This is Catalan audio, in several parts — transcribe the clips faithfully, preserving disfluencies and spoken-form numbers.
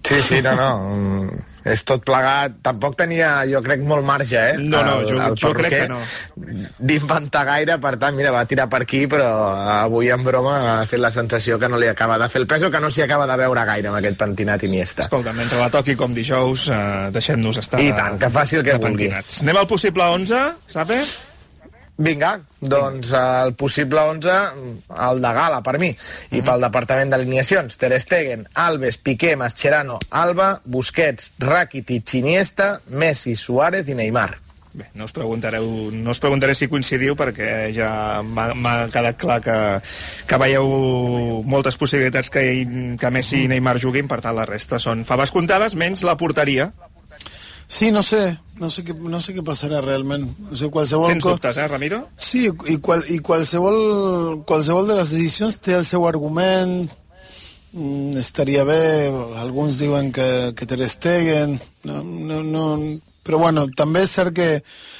Sí, sí, no, no. És tot plegat. Tampoc tenia, jo crec, molt marge, eh? No, no, el, jo, el jo crec que no. D'inventar gaire, per tant, mira, va tirar per aquí, però avui en broma ha fet la sensació que no li acaba de fer el pes o que no s'hi acaba de veure gaire amb aquest pentinat Iniesta. Escolta, mentre la toqui com dijous, eh, deixem-nos estar. I tant, que faci el que vulgui. Anem al possible onze, Sape? Vinga, doncs el possible onze, el de gala per mi, i uh -huh. pel departament d'alineacions: Ter Stegen, Alves, Piqué, Mascherano, Alba, Busquets, Rakitic, Iniesta, Messi, Suárez i Neymar. Bé, no us preguntareu, no us preguntaré si coincidiu, perquè ja m'ha quedat clar que, que veieu moltes possibilitats que, que Messi i Neymar juguin, per tant la resta són faves comptades, menys la porteria. Sí, no sé, no sé què, no sé què passarà realment. O sigui, qualsevol Tens dubtes, eh, Ramiro? Sí, i, qual, i qualsevol, qualsevol de les decisions té el seu argument. Mm, estaria bé, alguns diuen que, que Ter Stegen, no, no, no, però bueno, també és cert que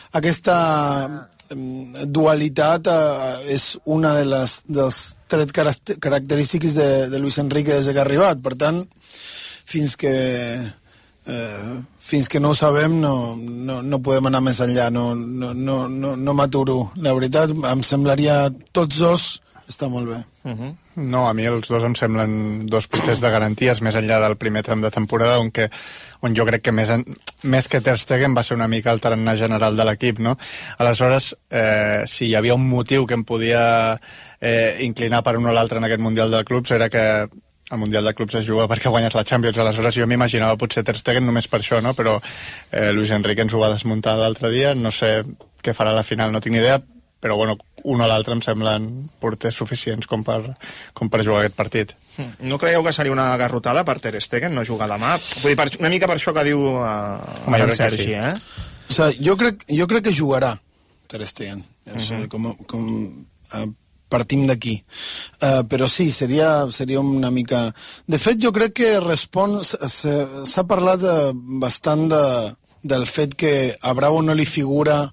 aquesta dualitat eh, és una de les, dels trets característics de, de Luis Enrique des que ha arribat. Per tant, fins que... Eh, fins que no ho sabem no, no, no podem anar més enllà, no, no, no, no, no m'aturo. La veritat, em semblaria tots dos està molt bé. Uh-huh. No, a mi els dos em semblen dos porters de garanties més enllà del primer tram de temporada, on, que, on jo crec que més, en, més que Ter Stegen va ser una mica el tarannà general de l'equip, no? Aleshores, eh, si hi havia un motiu que em podia eh, inclinar per un o l'altre en aquest Mundial de Clubs era que el Mundial de Clubs es juga perquè guanyes la Champions, aleshores jo m'imaginava potser Ter Stegen només per això, no? Però eh, Luis Enrique ens ho va desmuntar l'altre dia, no sé què farà a la final, no tinc ni idea, però bueno, un o l'altre em semblen porters suficients com per, com per jugar aquest partit. No creieu que seria una garrotada per Ter Stegen no jugar demà? Vull dir, per, una mica per això que diu uh, Home, en Sergi, sí. eh? O sigui, jo crec, jo crec que jugarà Ter Stegen, o sigui, uh-huh. com, com uh, partim d'aquí. Uh, però sí, seria, seria una mica... De fet, jo crec que respon... S'ha parlat de, bastant de, del fet que a Bravo no li figura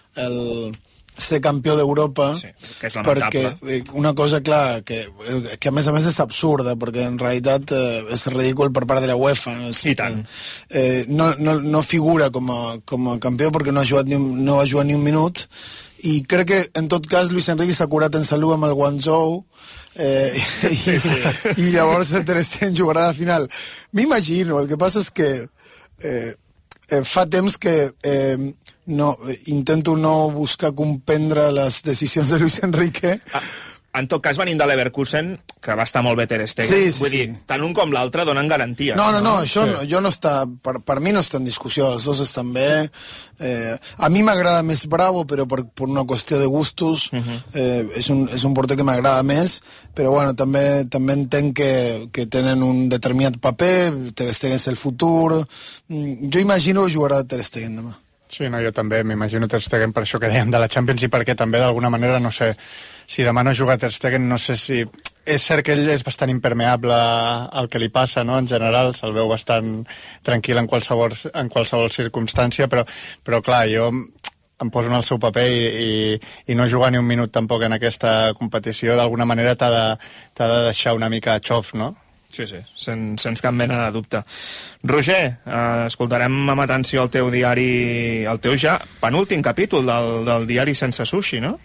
el ser campió d'Europa, sí, que és lamentable. Perquè una cosa, clar, que, que a més a més és absurda, perquè en realitat eh, és ridícul per part de la UEFA. És, I tant. Eh, no, no, no figura com a, com a campió perquè no ha jugat ni un, no ha jugat ni un minut, i crec que en tot cas Luis Enrique s'ha curat en salut amb el Guangzhou eh, i, sí, sí. i llavors Ter Stegen jugarà a la final. M'imagino, el que passa és que eh, eh, fa temps que eh, no, intento no buscar comprendre les decisions de Luis Enrique. Ah. En tot cas, venint de l'Leverkusen, que va estar molt bé Ter Stegen, sí, sí, vull dir, sí. tant un com l'altre donen garanties. No, no, no, no això sí. no, jo no està, per, per mi no està en discussió, els dos estan bé. Eh, a mi m'agrada més Bravo, però per, per una qüestió de gustos, uh-huh. eh, és, un, és un porter que m'agrada més, però bueno, també, també entenc que, que tenen un determinat paper, Ter Stegen és el futur. Jo imagino que jugarà Ter Stegen demà. Sí, no, jo també m'imagino Ter Stegen per això que dèiem de la Champions i perquè també d'alguna manera, no sé, si demà no juga Ter Stegen, no sé si... És cert que ell és bastant impermeable al que li passa, no?, en general, se'l veu bastant tranquil en qualsevol, en qualsevol circumstància, però, però clar, jo em poso en el seu paper i, i, i no jugar ni un minut tampoc en aquesta competició, d'alguna manera t'ha de, t'ha de deixar una mica xof, no? Sí, sí, sen, sens cap mena de dubte. Roger, eh, escoltarem amb atenció el teu diari, el teu ja penúltim capítol del, del diari Sense Sushi, no?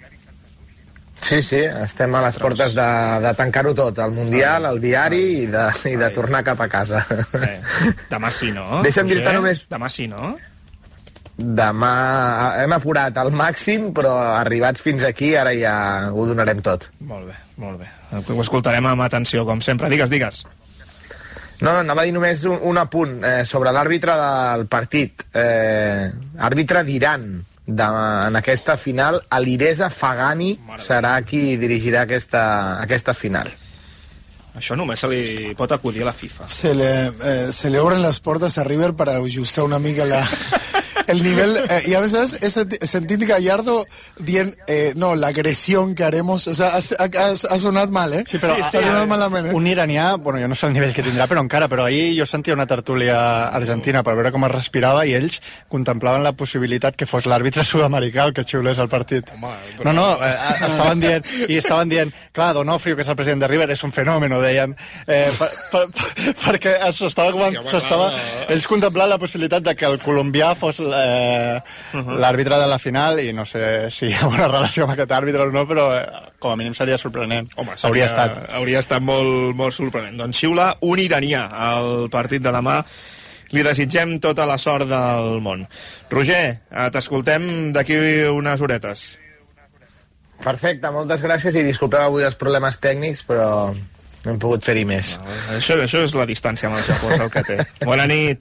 Sí, sí, estem a les portes de, de tancar-ho tot, el Mundial, el diari i de, i de tornar cap a casa. Eh, demà sí, no? Deixa'm dir-te només... Demà sí, no? Demà hem apurat al màxim, però arribats fins aquí ara ja ho donarem tot. Molt bé, molt bé. Ho escoltarem amb atenció, com sempre. Digues, digues. No, no, anava a dir només un, un apunt eh, sobre l'àrbitre del partit. Eh, àrbitre d'Iran. De, en aquesta final, Alireza Fagani serà qui dirigirà aquesta, aquesta final. Això només se li pot acudir a la FIFA. Se le, eh, se le obren les portes a River per ajustar una mica la, el nivel, eh, y a veces he senti- sentit Gallardo dient, eh, no, l'agresión que haremos, o sea, ha, ha, ha sonat mal, eh? Sí, però sí, sí, ha sonat malament, eh? Un iranià, bueno, jo no sé el nivell que tindrà, però encara, però ahir jo sentia una tertúlia argentina per veure com es respirava i ells contemplaven la possibilitat que fos l'àrbitre sud-americà el que xiulés el partit. Home, però... No, no, eh, estaven dient, i estaven dient, clar, Donofrio, que és el president de River, és un fenòmeno, deien, eh, per, per, per, perquè s'estava, sí, s'estava, ells contemplaven la possibilitat de que el colombià fos eh, uh -huh. l'àrbitre de la final, i no sé si hi ha una relació amb aquest àrbitre o no, però eh, com a mínim seria sorprenent. Home, seria, hauria estat. Hauria estat molt, molt sorprenent. Doncs xiula un iranià al partit de demà. Li desitgem tota la sort del món. Roger, t'escoltem d'aquí unes horetes. Perfecte, moltes gràcies i disculpeu avui els problemes tècnics, però no hem pogut fer-hi més. No, això, això és la distància amb el Japó, és el que té. Bona nit.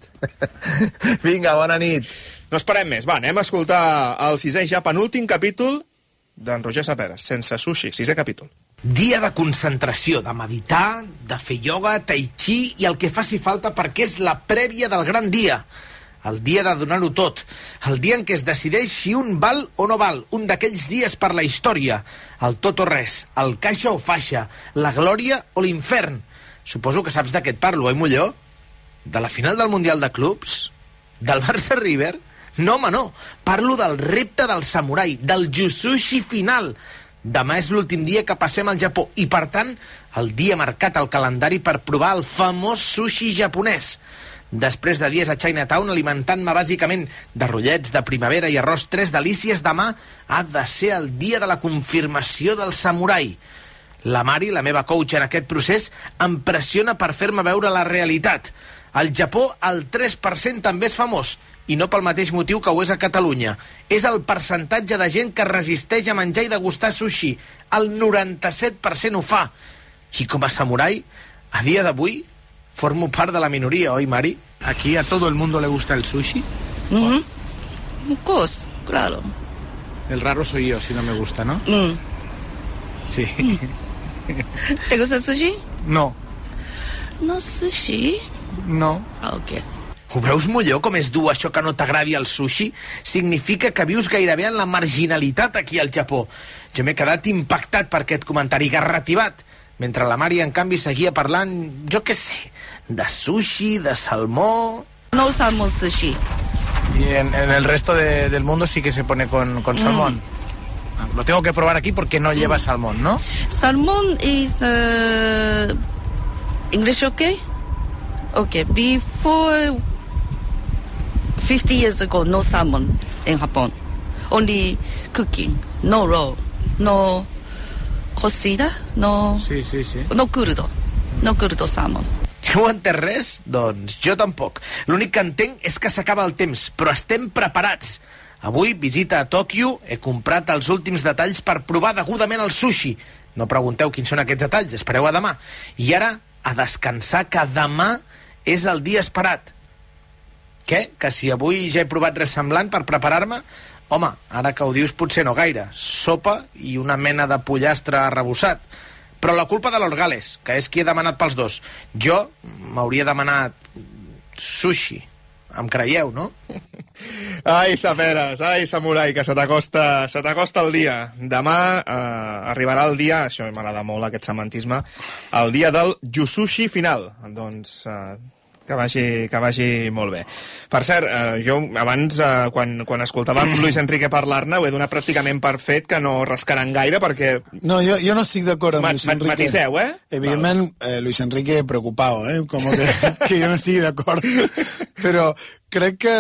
Vinga, bona nit. No esperem més. Va, anem a escoltar el sisè ja penúltim capítol d'en Roger Saperes, Sense sushi, sisè capítol. Dia de concentració, de meditar, de fer ioga, tai chi i el que faci falta perquè és la prèvia del gran dia. El dia de donar-ho tot. El dia en què es decideix si un val o no val. Un d'aquells dies per la història. El tot o res. El caixa o faixa. La glòria o l'infern. Suposo que saps de què et parlo, oi, Molló? De la final del Mundial de Clubs? Del Barça River? No, home, no. Parlo del repte del samurai, del Jutsushi final. Demà és l'últim dia que passem al Japó i, per tant, el dia marcat al calendari per provar el famós sushi japonès. Després de dies a Chinatown alimentant-me bàsicament de rotllets de primavera i arròs tres delícies, demà ha de ser el dia de la confirmació del samurai. La Mari, la meva coach en aquest procés, em pressiona per fer-me veure la realitat. Al Japó el tres per cent també és famós, i no pel mateix motiu que ho és a Catalunya. És el percentatge de gent que resisteix a menjar i degustar sushi. El noranta-set per cent ho fa. I com a samurai, a dia d'avui, formo part de la minoria, oi, Mari? ¿Aquí a todo el mundo le gusta el sushi? Mm-hmm. Of course, claro. El raro soy yo si no me gusta, ¿no? Mm. Sí. ¿Te gusta el sushi? No. No sushi? No. Ah, ok. Ho veus, Molló, com és dur això que no t'agradi el sushi? Significa que vius gairebé en la marginalitat aquí al Japó. Jo m'he quedat impactat per aquest comentari garrativat, mentre la Mari, en canvi, seguia parlant, jo què sé, de sushi, de salmó... No usamos sushi. Y en, en el resto de, del mundo sí que se pone con, con salmón. Mm. Lo tengo que probar aquí porque no lleva salmón, ¿no? Salmon is uh, English, okay? Okay, before fifty years ago, no salmon in Japan. Only cooking, no raw, no cocida, no... Sí, sí, sí. No crudo, no crudo salmon. Ja ho entès res? Doncs jo tampoc. L'únic que entenc és que s'acaba el temps, però estem preparats. Avui, visita a Tòquio, he comprat els últims detalls per provar degudament el sushi. No pregunteu quins són aquests detalls, espereu a demà. I ara, a descansar, que demà és el dia esperat. Què? Que si avui ja he provat res semblant per preparar-me? Home, ara que ho dius potser no gaire. Sopa i una mena de pollastre arrebossat. Però la culpa de l'Orgales, que és qui he demanat pels dos. Jo m'hauria demanat sushi. Em creieu, no? Ai, Saperes, ai, samurai, que se t'acosta se t'acosta el dia. Demà eh, arribarà el dia, això m'agrada molt, aquest semantisme, el dia del Jutsushi final. Doncs... Eh, que vagi, que vagi molt bé. Per cert, eh, jo abans, eh, quan, quan escoltàvem Luis Enrique parlar-ne, ho he donat pràcticament per fet que no rascaran gaire, perquè... No, jo, jo no estic d'acord amb Ma, Luis Enrique. Matiseu, eh? Evidentment, eh, Luis Enrique preocupado, eh? Como que, que jo no estigui d'acord. Però crec que...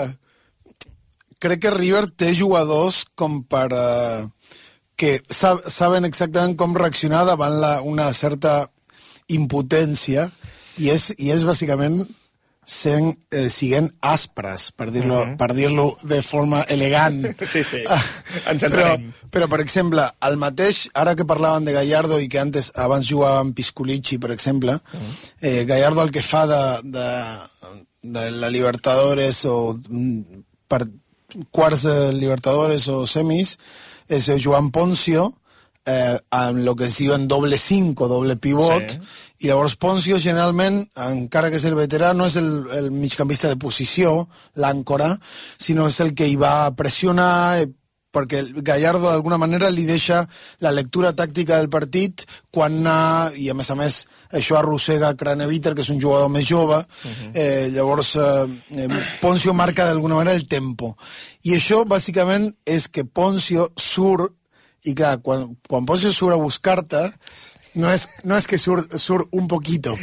Crec que River té jugadors com per... Eh, que sab, saben exactament com reaccionar davant la, una certa impotència. I és, i és bàsicament sent, eh, siguent aspres, per dir-lo uh -huh. per dir-lo de forma elegant. Sí, sí, ens però, però, per exemple, el mateix, ara que parlaven de Gallardo i que antes, abans jugava amb Pisculici, per exemple, uh -huh. eh, Gallardo el que fa de, de, de la Libertadores o per quarts de Libertadores o semis és Joan Poncio, eh, en el que es diuen doble cinc o doble pivot, sí. I llavors Ponzio generalment, encara que és el veterà, no és el, el migcampista de posició, l'àncora, sinó és el que hi va a pressionar, perquè Gallardo d'alguna manera li deixa la lectura tàctica del partit quan anar, i a més a més això arrossega Craneviter, que és un jugador més jove, uh-huh. eh, llavors eh, Ponzio marca d'alguna manera el tempo. I això bàsicament és que Ponzio surt, i clar, quan, quan Ponzio surt a buscar-te, no és, no és que surt, surt un poquito.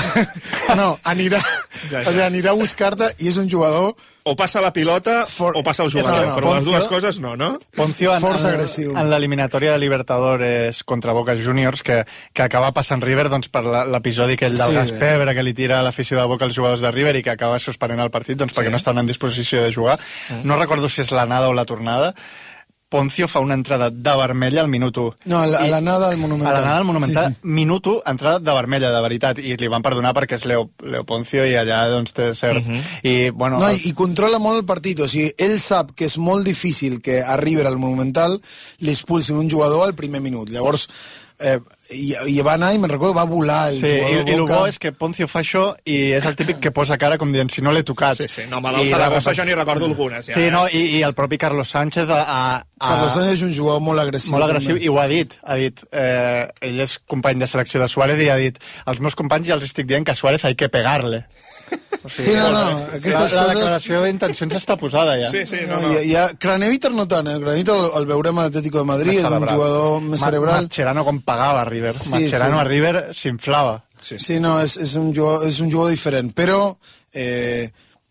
No, anirà, ja, ja. O sigui, anirà a buscar-te i és un jugador... O passa la pilota For... o passa el jugador, no, no. Però Ponzio, les dues coses no, no? Ponzio en, força en, agressiu. En l'eliminatòria de Libertadores contra Boca Juniors, que, que acaba passant River doncs, per l'episodi aquell del sí, gas pebre que li tira a l'afició de Boca als jugadors de River i que acaba suspenent el partit doncs, sí. perquè no estan en disposició de jugar. Mm. No recordo si és l'anada o la tornada. Ponzio fa una entrada de vermella al minut u. No, a l'anada al Monumental. A l'anada al Monumental, sí, sí. minut u, entrada de vermella, de veritat. I li van perdonar perquè és Leo, Leo Ponzio i allà doncs té cert. Uh-huh. I, bueno, no, el... i controla molt el partit. O sigui, ell sap que és molt difícil que a River al Monumental li expulsin un jugador al primer minut. Llavors, eh, i, i va anar i me'n recordo, va volar el sí, jugador i, Boca. I el bo és que Ponzio fa això i és el típic que posa cara com dient si no l'he tocat. Sí, sí, no, me del Saragossa jo n'hi recordo algunes. Ja, sí, eh? no, i, i el propi Carlos Sánchez a, a, a... Carlos Sánchez és un jugador molt agressiu. Molt agressiu, també. I ho ha dit. Ha dit eh, ell és company de selecció de Suárez i ha dit als meus companys ja els estic dient que a Suárez hay que pegarle. O sigui, sí, no, no. Aquestes la, la declaració coses... d'intencions està posada ja. Sí, sí, no, no. no. I, i Craneviter no tant, eh? Craneviter el, el veurem a l'Atlético de Madrid, és un jugador més cerebral. Mascherano com pagava a River. Sí, Mascherano sí. a River s'inflava. Sí, sí, no, és, és, un jugador, és un jugador diferent, però eh,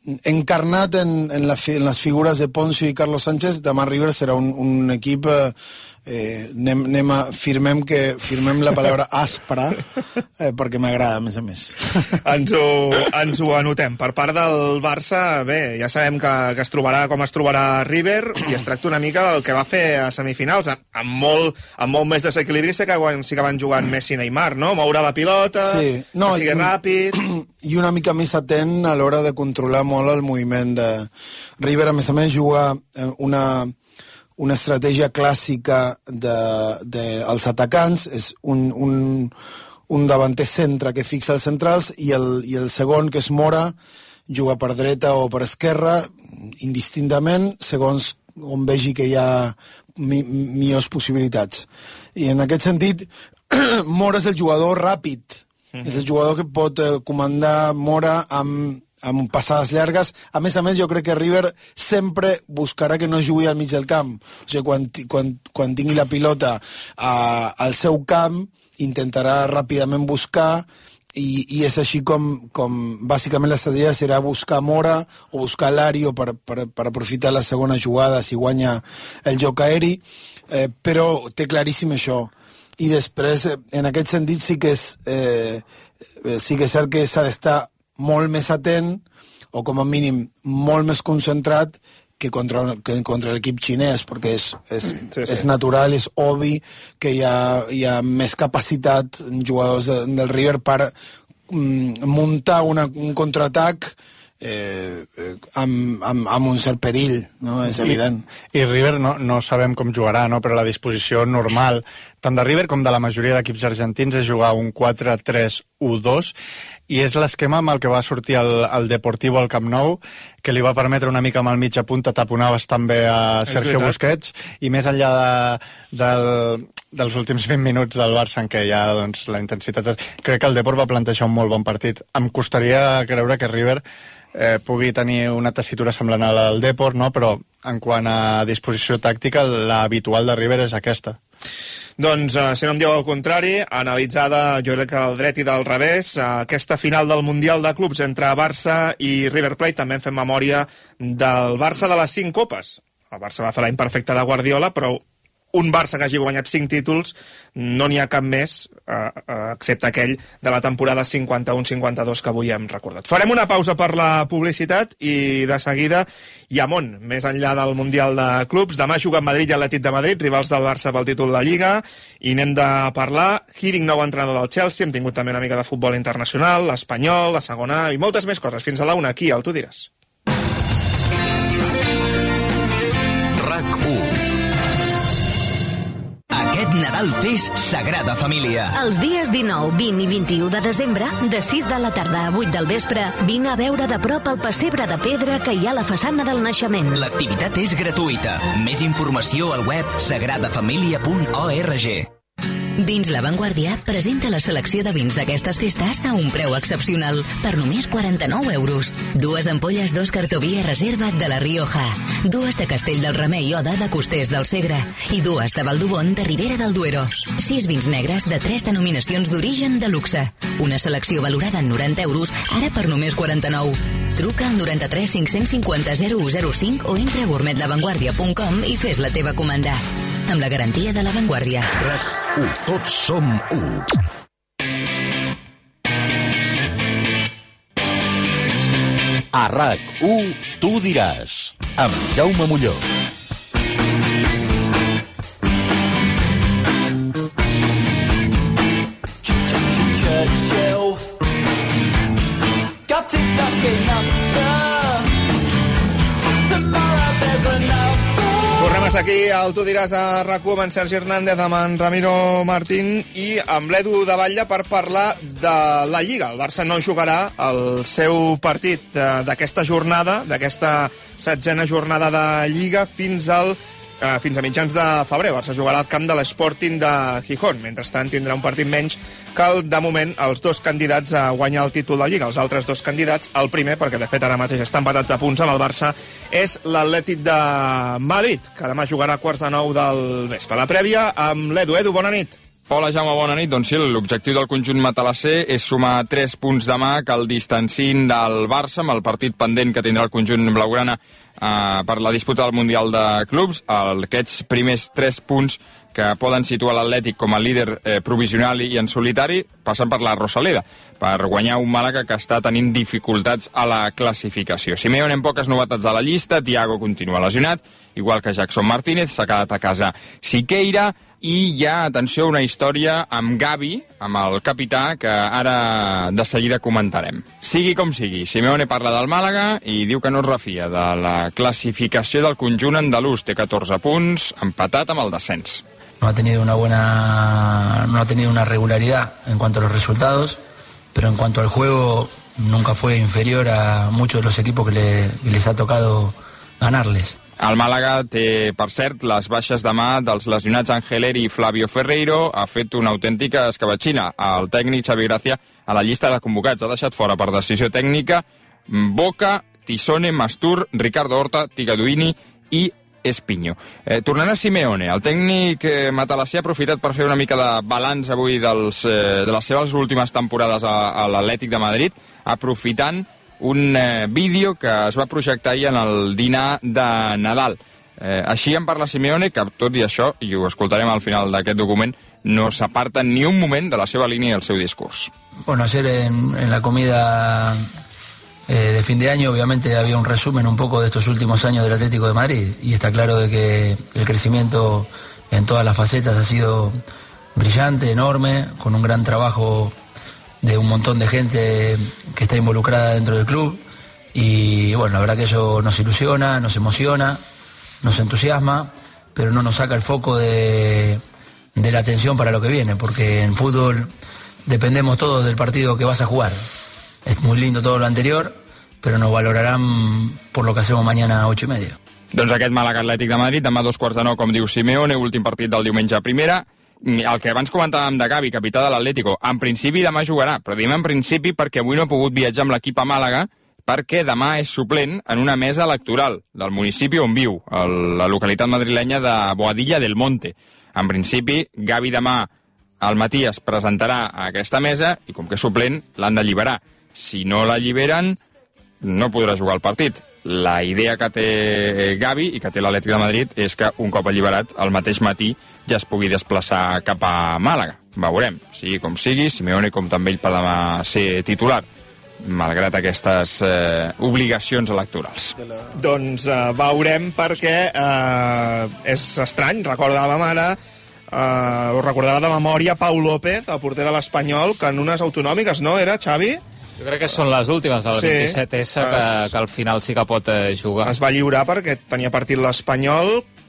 encarnat en, en, la, en les figures de Ponzio i Carlos Sánchez, demà River serà un, un equip... Eh, Eh, anem, anem a, firmem, que, firmem la paraula aspra eh, perquè m'agrada, a més a més. Ens ho, ens ho anotem. Per part del Barça, bé, ja sabem que, que es trobarà com es trobarà River i es tracta una mica del que va fer a semifinals, amb molt, amb molt més desequilibri sí que, sí que van jugant Messi i Neymar, no? Moure la pilota, sí. no, que sigui i, ràpid... I una mica més atent a l'hora de controlar molt el moviment de River. A més a més, juga una... una estratègia clàssica dels de, de atacants, és un, un, un davanter centre que fixa els centrals i el, i el segon, que és Mora, juga per dreta o per esquerra, indistintament, segons on vegi que hi ha mi, millors possibilitats. I en aquest sentit, Mora és el jugador ràpid, uh-huh. és el jugador que pot eh, comandar Mora amb amb passades llargues. A més a més, jo crec que River sempre buscarà que no jugui al mig del camp. O sigui, quan, quan, quan tingui la pilota a, al seu camp, intentarà ràpidament buscar i, i és així com, com bàsicament l'estratègia serà buscar Mora o buscar Lario per, per, per aprofitar la segona jugada si guanya el joc aeri, eh, però té claríssim això. I després, en aquest sentit, sí que és, eh, sí que és cert que s'ha d'estar molt més atent, o com a mínim molt més concentrat que contra, que contra l'equip xinès, perquè és, és, sí, sí. és natural, és obvi que hi ha, hi ha més capacitat en jugadors de, del River per mm, muntar una, un contraatac eh, amb, amb, amb un cert perill, no? És evident. I, i River no, no sabem com jugarà, no? Però la disposició normal tant de River com de la majoria d'equips argentins és jugar un quatre tres u dos i és l'esquema amb el que va sortir el, el Deportivo al Camp Nou, que li va permetre una mica amb el mig a punta taponar bastant bé a Sergio Busquets, i més enllà de, del, dels últims vint minuts del Barça en què ja doncs, la intensitat... És... Crec que el Deport va plantejar un molt bon partit. Em costaria creure que River eh, pugui tenir una tessitura semblant a la del Deport, no? Però en quant a disposició tàctica, la habitual de River és aquesta. Doncs, eh, si no em diu el contrari, analitzada, jo crec que del dret i del revés, eh, aquesta final del Mundial de Clubs entre Barça i River Plate, també en fem memòria del Barça de les cinc copes. El Barça va fer l'any perfecte de Guardiola, però un Barça que hagi guanyat cinc títols no n'hi ha cap més, eh, eh, excepte aquell de la temporada cinquanta-u cinquanta-dos que avui hem recordat. Farem una pausa per la publicitat i de seguida hi ha món, més enllà del Mundial de Clubs. Demà juga Madrid i Atlètic de Madrid, rivals del Barça pel títol de Lliga, i n'hem de parlar. Hiddink, nou entrenador del Chelsea, hem tingut també una mica de futbol internacional, l'Espanyol, la segona i moltes més coses. Fins a la una, aquí, al Tu diràs. RAC u. Aquest Nadal fes Sagrada Família. Els dies dinou, vint i vint-i-u de desembre, de sis de la tarda a vuit del vespre, vine a veure de prop el pessebre de pedra que hi ha a la façana del naixement. L'activitat és gratuïta. Més informació al web sagrada família punt org. Dins La Vanguardia presenta la selecció de vins d'aquestes festes a un preu excepcional per només quaranta-nou euros. Dues ampolles d'Òscar Tobia Reserva de la Rioja, dues de Castell del Remei Oda de Costers del Segre i dues de Valdobón de Ribera del Duero. Sis vins negres de tres denominacions d'origen de luxe. Una selecció valorada en noranta euros, ara per només quaranta-nou. Truca al noranta-tres cinc-cents cinquanta zero u zero cinc o entra a gourmet la vanguardia punt com i fes la teva comanda. Amb la garantia de La Vanguardia. RAC u. Tots som u. A RAC u, tu diràs, amb Jaume Molló. Got it knocking up the tomorrow there's enough. Tornem a ser aquí, al Tu diràs a RAC u amb en Sergi Hernández, amb en Ramiro Martín i amb l'Edu de Batlle per parlar de la Lliga. El Barça no jugarà el seu partit d'aquesta jornada, d'aquesta setzena jornada de Lliga fins al eh, fins a mitjans de febrer. El Barça jugarà al camp de l'Sporting de Gijón. Mentrestant tindrà un partit menys que el, de moment, els dos candidats a guanyar el títol de Lliga. Els altres dos candidats, el primer, perquè de fet ara mateix està empatat a punts amb el Barça, és l'Atlètic de Madrid, que demà jugarà a quarts de nou del vespre. La prèvia amb l'Edu. Edu, bona nit. Hola, Jaume, bona nit. Doncs sí, l'objectiu del conjunt matalasser és sumar tres punts demà que el distancin del Barça amb el partit pendent que tindrà el conjunt blaugrana eh, per la disputa del Mundial de Clubs. El, aquests primers tres punts que poden situar l'Atlètic com a líder eh, provisional i en solitari, passen per la Rosaleda, per guanyar un Màlaga que està tenint dificultats a la classificació. Simeone en poques novetats a la llista, Thiago continua lesionat, igual que Jackson Martínez, s'ha quedat a casa Siqueira, i hi ha, atenció, una història amb Gavi, amb el capità, que ara de seguida comentarem. Sigui com sigui, Simeone parla del Màlaga i diu que no es refia de la classificació del conjunt andalús. Té catorze punts, empatat amb el descens. No ha tenido una buena, no ha tenido una regularidad en cuanto a los resultados, pero en cuanto al juego nunca fue inferior a muchos de los equipos que, le, que les ha tocado ganarles. El Màlaga té, per cert, les baixes demà dels lesionats Angeleri i Flavio Ferreiro. Ha fet una autèntica escabatxina. El tècnic Xavi Gracia a la llista de convocats ha deixat fora per decisió tècnica Boca, Tissone, Mastur, Ricardo Horta, Tigaduini i Espinho. Eh, tornant a Simeone, el tècnic eh, matalasser ha aprofitat per fer una mica de balanç avui dels, eh, de les seves últimes temporades a, a l'Atlètic de Madrid, aprofitant un eh, vídeo que es va projectar ahir en el dinar de Nadal. Eh, així en parla Simeone, que tot i això, i ho escoltarem al final d'aquest document, no s'aparta ni un moment de la seva línia i el seu discurs. Bueno, ayer en, en la comida eh, de fin de año obviamente había un resumen un poco de estos últimos años del Atlético de Madrid y está claro de que el crecimiento en todas las facetas ha sido brillante, enorme, con un gran trabajo de un montón de gente que está involucrada dentro del club y bueno, la verdad que eso nos ilusiona, nos emociona, nos entusiasma, pero no nos saca el foco de, de la atención para lo que viene, porque en fútbol dependemos todos del partido que vas a jugar. Es muy lindo todo lo anterior, pero nos valorarán por lo que hacemos mañana a ocho y media. Doncs aquest Màlaga Atlètic de Madrid, demà dos quarts de nou, com diu Simeone, últim partit del diumenge a primera. El que abans comentàvem de Gavi, capità de l'Atlético, en principi demà jugarà, però diem en principi perquè avui no ha pogut viatjar amb l'equip a Màlaga, perquè demà és suplent en una mesa electoral del municipi on viu, la localitat madrilenya de Boadilla del Monte. En principi, Gavi demà al matí es presentarà a aquesta mesa i com que és suplent l'han d'alliberar. Si no l'alliberen, no podrà jugar el partit. La idea que té Gavi i que té l'Atlètic de Madrid és que un cop alliberat el mateix matí ja es pugui desplaçar cap a Màlaga. Veurem, sigui com sigui, Simeone com també ell per demà ser titular, malgrat aquestes eh, obligacions electorals. Doncs eh, veurem perquè eh, és estrany, recordàvem ara, eh, ho recordava de memòria Pau López, el porter de l'Espanyol, que en unes autonòmiques, no, era, Xavi? Jo crec que són les últimes del Sí, vint-i-set essa que, es- que al final sí que pot eh, jugar. Es va lliurar perquè tenia partit l'Espanyol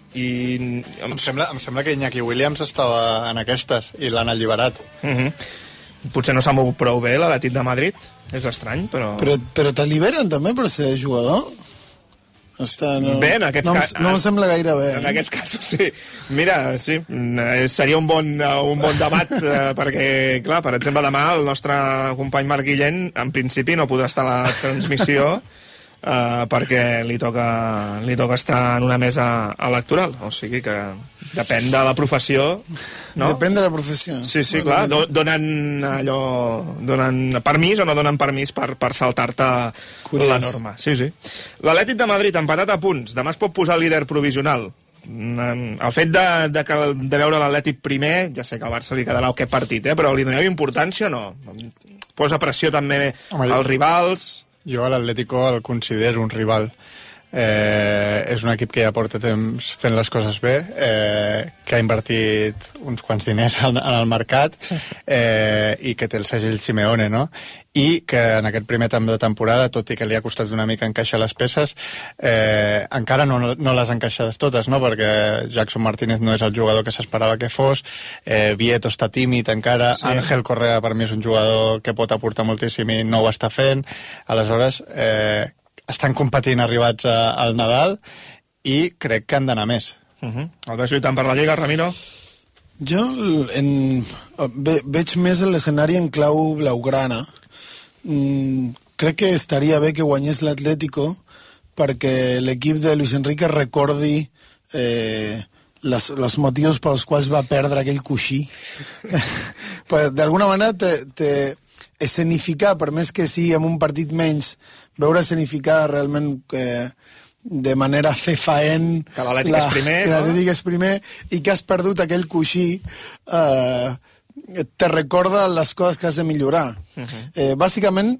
i... Em sembla, em sembla que Iñaki Williams estava en aquestes i l'han alliberat. Uh-huh. Potser no s'ha mogut prou bé l'Atlètic de Madrid, és estrany, però... Però, però t'alliberen també per ser jugador? Està, no, bé, en aquests no, cas... no em sembla gaire bé. En aquests casos, sí. Mira, sí, seria un bon, un bon debat, eh, perquè, clar, per exemple, demà el nostre company Marc Guillén, en principi, no podrà estar a la transmissió eh, perquè li toca, li toca estar en una mesa electoral. O sigui que depèn de la professió, no? Depèn de la professió. Sí, sí, clar, do, donen allò... donen permís o no donen permís per, per saltar-te la norma. Sí, sí. L'Atlètic de Madrid, empatat a punts. Demà es pot posar líder provisional. El fet de, de, que, de veure l'Atlètic primer, ja sé que al Barça li quedarà aquest partit, eh, però li doneu importància o no? Posa pressió també Home, als rivals... Jo a l'Atlético el considero un rival. Eh, és un equip que ja porta temps fent les coses bé, eh, que ha invertit uns quants diners en, en el mercat eh, i que té el segell Simeone, no? I que en aquest primer tram de temporada, tot i que li ha costat una mica encaixar les peces, eh, encara no, no les encaixades totes, no? Perquè Jackson Martínez no és el jugador que s'esperava que fos, eh, Vieto està tímid encara, sí. Ángel Correa per mi és un jugador que pot aportar moltíssim i no ho està fent, aleshores eh, estan competint arribats a, al Nadal i crec que han d'anar més. Uh-huh. El veus lluitant per la Lliga, Ramiro? Jo en, ve, veig més l'escenari en clau blaugrana. Mm, crec que estaria bé que guanyés l'Atlético perquè l'equip de Luis Enrique recordi eh, les, els motius pels quals va perdre aquell coixí. D'alguna manera te, te escenificar, per més que sigui en un partit menys, veure escenificar realment eh, de manera fefaent que l'Atlètic és primer, que l'Atlètic no? és primer i que has perdut aquell coixí eh, te recorda les coses que has de millorar. Uh-huh. eh, bàsicament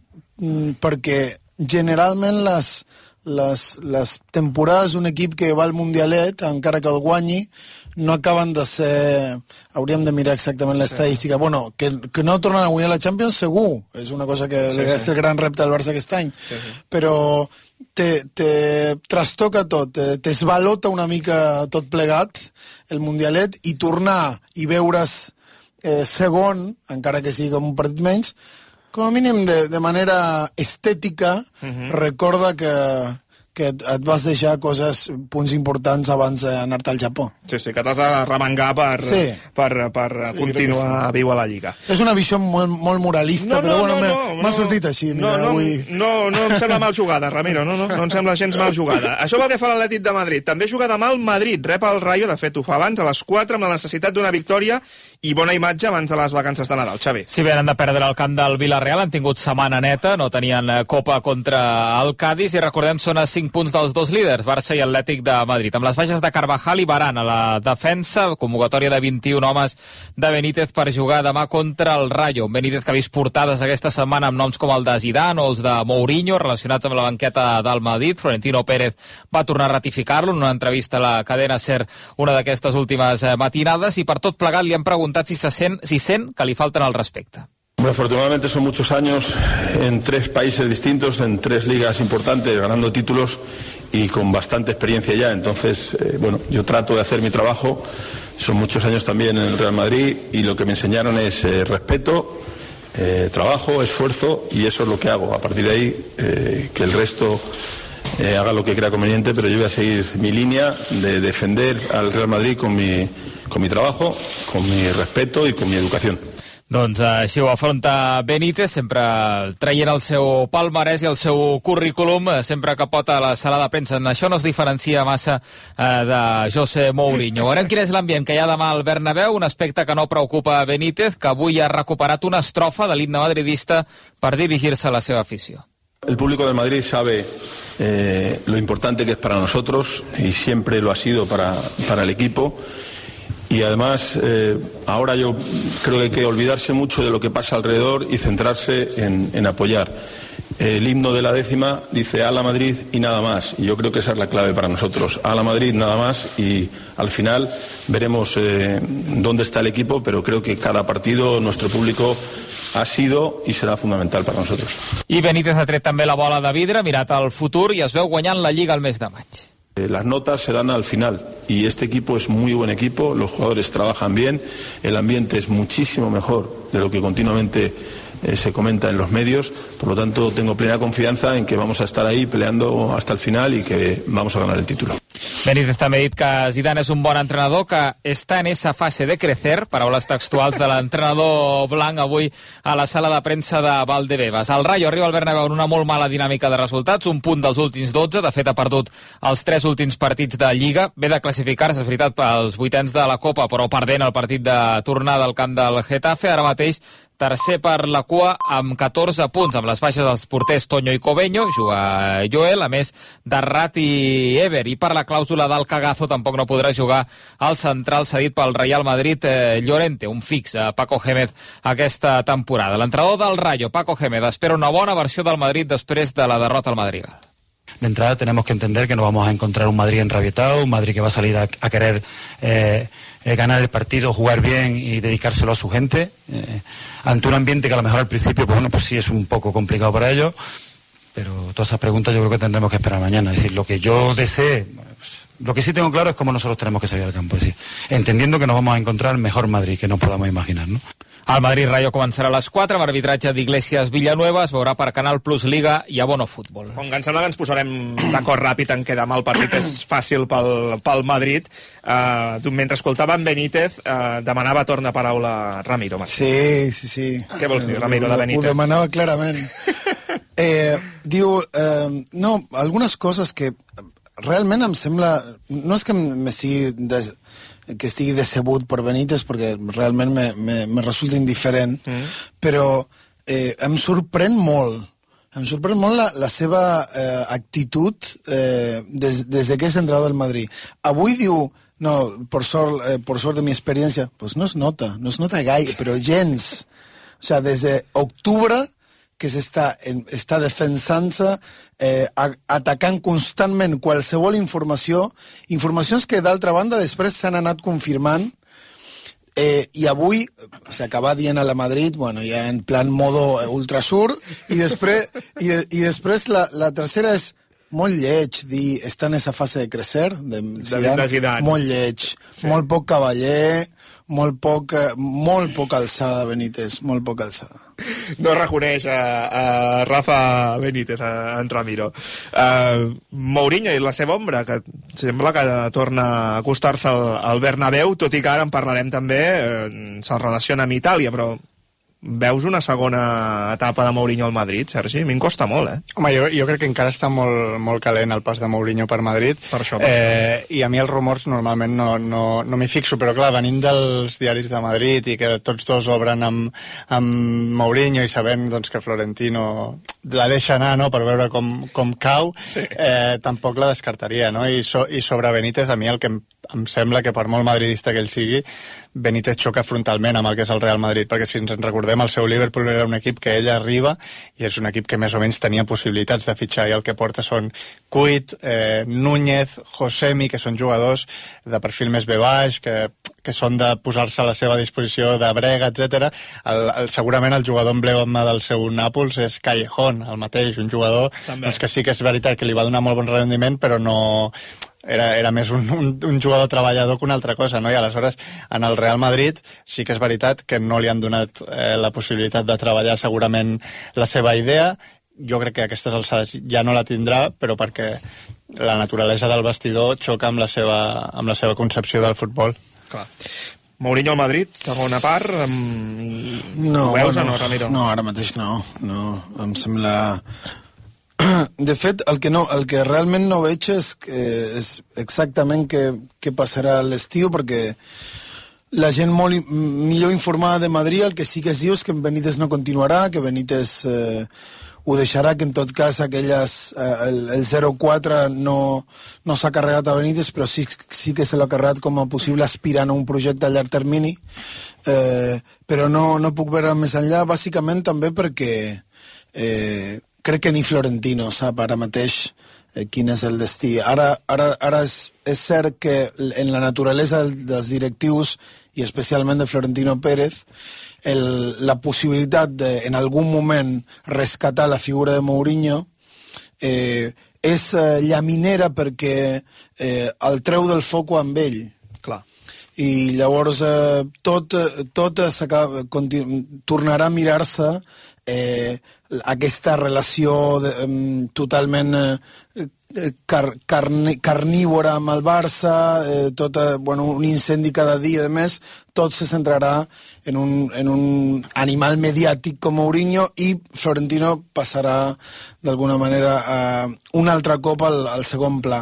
perquè generalment les, les, les temporades d'un equip que va al Mundialet, encara que el guanyi, no acaben de ser... Hauríem de mirar exactament l'estadística. Sí. Bueno, que, que no tornen a guanyar la Champions, segur. És una cosa que sí, és sí. el gran repte del Barça aquest any. Sí, sí. Però te, te trastoca tot, te, t'esvalota una mica tot plegat, el Mundialet, i tornar i veure's eh, segon, encara que sigui com un partit menys, com a mínim de, de manera estètica, uh-huh. recorda que... que et vas deixar coses, punts importants abans d'anar-te al Japó. Sí, sí, que t'has de remengar per, sí. per, per sí, continuar sí. viu a la Lliga. És una visió molt, molt moralista, no, no, però bueno, no, no, m'ha no, sortit així. Mira, no, no, avui... no, no em sembla mal jugada, Ramiro, no, no, no em sembla gens mal jugada. Això pel que fa l'Atlètic de Madrid. També juga demà el Madrid, rep el Rayo, de fet ho fa abans, a les quatre, amb la necessitat d'una victòria i bona imatge abans de les vacances de Nadal. Xavi. Si venen de perdre el camp del Villarreal, han tingut setmana neta, no tenien Copa contra el Cádiz, i recordem, són a cinc punts dels dos líders, Barça i Atlètic de Madrid. Amb les baixes de Carvajal i Varane a la defensa, convocatòria de vint-i-un homes de Benítez per jugar demà contra el Rayo. Benítez que ha vist portades aquesta setmana amb noms com el de Zidane o els de Mourinho, relacionats amb la banqueta del Madrid. Florentino Pérez va tornar a ratificar-lo en una entrevista a la cadena SER una d'aquestes últimes matinades, i per tot plegat li han preguntat si se sent, si sent que li falten al respecte. Bueno, afortunadamente son muchos años en tres países distintos, en tres ligas importantes, ganando títulos y con bastante experiencia ya. Entonces, eh, bueno, yo trato de hacer mi trabajo. Son muchos años también en el Real Madrid y lo que me enseñaron es eh, respeto, eh, trabajo, esfuerzo, y eso es lo que hago. A partir de ahí, eh, que el resto eh, haga lo que crea conveniente, pero yo voy a seguir mi línea de defender al Real Madrid con mi, con mi trabajo, con mi respeto y con mi educación. Doncs així ho afronta Benítez, sempre traient el seu palmarès i el seu currículum, sempre que pot a la sala de premsa. En això no es diferencia massa eh, de José Mourinho. Veurem quin és l'ambient que hi ha demà al Bernabéu, un aspecte que no preocupa Benítez, que avui ha recuperat una estrofa de l'himne madridista per dirigir-se a la seva afició. El público de Madrid sabe eh, lo importante que es para nosotros y siempre lo ha sido para, para el equipo. Y además, eh, ahora yo creo que hay que olvidarse mucho de lo que pasa alrededor y centrarse en, en apoyar. El himno de la décima dice "A la Madrid" y nada más. Y yo creo que esa es la clave para nosotros. A la Madrid, nada más. Y al final veremos eh, dónde está el equipo, pero creo que cada partido nuestro público ha sido i serà fundamental per a nosaltres. I Benítez ha tret també la bola de vidre, mirat al futur, i es veu guanyant la Lliga al mes de maig. Las notas se dan al final y este equipo es muy buen equipo, los jugadores trabajan bien, el ambiente es muchísimo mejor de lo que continuamente eh, se comenta en los medios, por lo tanto tengo plena confianza en que vamos a estar ahí peleando hasta el final y que vamos a ganar el título. Benítez també ha dit que Zidane és un bon entrenador, que està en esa fase de crecer, paraules textuals de l'entrenador blanc avui a la sala de premsa de Valdebebas. El Rayo arriba al Bernabéu en una molt mala dinàmica de resultats, un punt dels últims dotze, de fet ha perdut els tres últims partits de Lliga, ve de classificar-se, és veritat, pels vuitens de la Copa, però perdent el partit de tornada al camp del Getafe, ara mateix tercer per la cua amb catorze punts, amb les baixes dels porters Toño i Cobeño, juga Joel, a més Darrat i Ever, i per la clàusula del cagazo tampoc no podrà jugar el central cedit pel Real Madrid, eh, Llorente, un fix a Paco Gémez aquesta temporada. L'entrenador del Rayo, Paco Gémez, espera una bona versió del Madrid després de la derrota al Madrigal. De entrada tenemos que entender que no vamos a encontrar un Madrid enrabietado, un Madrid que va a salir a, a querer eh, eh, ganar el partido, jugar bien y dedicárselo a su gente, eh, ante un ambiente que a lo mejor al principio, pues bueno, pues sí es un poco complicado para ellos, pero todas esas preguntas yo creo que tendremos que esperar mañana. Es decir, lo que yo desee, pues, lo que sí tengo claro es cómo nosotros tenemos que salir al campo, es decir, entendiendo que nos vamos a encontrar el mejor Madrid que nos podamos imaginar, ¿no? El Madrid-Rayo començarà a les quatre, amb arbitratge d'Iglesias Villanueva, es veurà per Canal Plus Liga i Abono Futbol. Com que em sembla que ens posarem d'acord ràpid en què demà el partit és fàcil pel, pel Madrid, uh, mentre escoltàvem Benítez, uh, demanava torn de paraula Ramiro. Martí. Sí, sí, sí. Què vols dir, Ramiro, de Benítez? Ho demanava clarament. Eh, diu, eh, no, algunes coses que realment em sembla... No és que me sigui... Des... que estigui decebut per Benítez, perquè realment me, me, me resulta indiferent, mm. però eh, em sorprèn molt, em sorprèn molt la, la seva eh, actitud eh, des, des que és entrenador del Madrid. Avui diu, no, por sort, eh, por sort de mi experiència, pues no es nota, no es nota gaire, però gens. O sea, des d'octubre que s'està està defensant-se, eh, atacant constantment qualsevol informació, informacions que d'altra banda després s'han anat confirmant, eh, i avui s'acaba dient a la Madrid, bueno, ja en plan modo ultrasur, i després, i, i després la, la tercera és molt lleig, dir, està en esa fase de crecer, de Zidane, de Zidane. Molt lleig, sí. Molt poc cavaller, molt poc, molt poc alçada, Benítez, molt poc alçada. No reconeix a, a Rafa Benítez, a, a en Ramiro. Uh, Mourinho i la seva ombra, que sembla que torna a acostar-se al, al Bernabéu, tot i que ara en parlarem també, uh, se'l relaciona amb Itàlia, però veus una segona etapa de Mourinho al Madrid, Sergi? A mi em costa molt, eh? Home, jo, jo crec que encara està molt, molt calent el pas de Mourinho per Madrid. Per això, per eh, I a mi els rumors normalment no, no, no m'hi fixo, però clar, venint dels diaris de Madrid i que tots dos obren amb, amb Mourinho i sabent doncs, que Florentino la deixa anar, no?, per veure com, com cau, sí. eh, tampoc la descartaria, no? I, so, i sobre Benítez, a mi el que em, em sembla que per molt madridista que ell sigui, Benítez xoca frontalment amb el que és el Real Madrid, perquè si ens en recordem, el seu Liverpool era un equip que ell arriba i és un equip que més o menys tenia possibilitats de fitxar, i el que porta són Cuit, eh, Núñez, Josemi, que són jugadors de perfil més bé baix, que, que són de posar-se a la seva disposició de brega, etcètera. El, el, segurament el jugador emblema del seu Nàpols és Callejón, el mateix, un jugador doncs, que sí que és veritat que li va donar molt bon rendiment, però no... Era, era més un, un, un jugador treballador que una altra cosa, no? I aleshores en el Real Madrid sí que és veritat que no li han donat eh, la possibilitat de treballar segurament la seva idea. Jo crec que a aquestes alçades ja no la tindrà, però perquè la naturalesa del vestidor xoca amb la seva, amb la seva concepció del futbol. Clar. Mourinho al Madrid, segona part, amb... no, ho veus no, o no, Ramiro? No, ara mateix no, no, em sembla... De fet, el que, no, el que realment no veig és, que és exactament què, què passarà a l'estiu, perquè la gent molt millor informada de Madrid el que sí que es diu és que Benítez no continuarà, que Benítez eh, ho deixarà, que en tot cas aquelles, eh, el, el zero quatre no, no s'ha carregat a Benítez, però sí, sí que se l'ha carregat com a possible aspirant a un projecte a llarg termini, eh, però no, no puc veure més enllà, bàsicament també perquè eh, crec que ni Florentino sap ara mateix eh, quin és el destí. Ara, ara, ara és, és cert que en la naturalesa dels directius, i especialment de Florentino Pérez, el, la possibilitat de, en algun moment, rescatar la figura de Mourinho eh, és eh, llaminera perquè eh, el treu del foc amb ell. Clar. I llavors eh, tot, tot tornarà a mirar-se eh, aquesta relació de, um, totalment eh, car carni carnívora amb el Barça, eh, tot, eh, bueno, un incendi cada dia, de més, tot se centrarà en un, en un animal mediàtic com Mourinho, i Florentino passarà d'alguna manera eh, un altre cop al, al segon pla.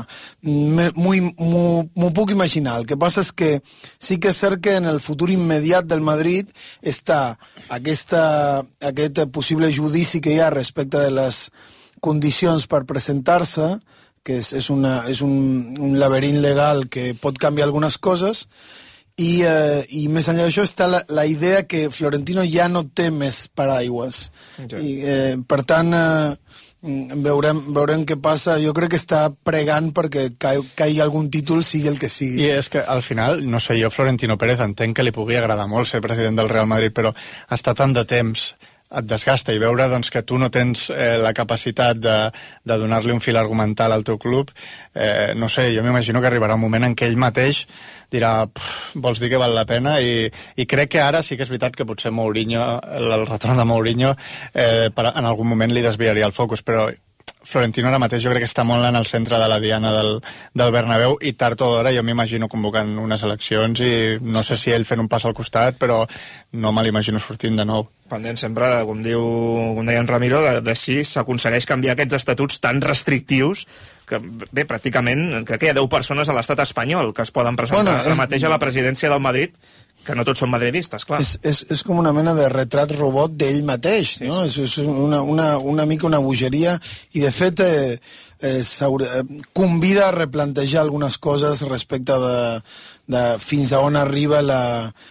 M'ho puc imaginar. El que passa és que sí que és cert que en el futur immediat del Madrid està aquesta, aquest possible judici que hi ha respecte de les condicions per presentar-se, que és, és, una, és un, un laberint legal que pot canviar algunes coses, i, eh, i més enllà d'això està la, la idea que Florentino ja no té més paraigües. Okay. I, eh, per tant, eh, veurem, veurem què passa. Jo crec que està pregant perquè caigui, caigui algun títol, sigui el que sigui. I és que al final, no sé, jo Florentino Pérez entenc que li pugui agradar molt ser president del Real Madrid, però està tant de temps, et desgasta, i veure doncs, que tu no tens eh, la capacitat de, de donar-li un fil argumental al teu club, eh, no sé, jo m'imagino que arribarà un moment en què ell mateix dirà, vols dir que val la pena? I, i crec que ara sí que és veritat que potser Mourinho, el, el retorn de Mourinho eh, per, en algun moment li desviaria el focus, però Florentino ara mateix jo crec que està molt en el centre de la diana del, del Bernabéu, i tard o d'hora jo m'imagino convocant unes eleccions, i no sé si ell fent un pas al costat, però no me l'imagino sortint de nou. Pendent sempre, com diu, com deia en Ramiro, de, de si s'aconsegueix canviar aquests estatuts tan restrictius que, bé, pràcticament, crec que hi ha deu persones a l'estat espanyol que es poden presentar bueno, és... mateix a la presidència del Madrid, que no tots són madridistes, clar. És, és, és com una mena de retrat robot d'ell mateix, sí, no? Sí. És, és una, una, una mica una bogeria, i de fet eh, eh, convida a replantejar algunes coses respecte de, de fins a on arriba la...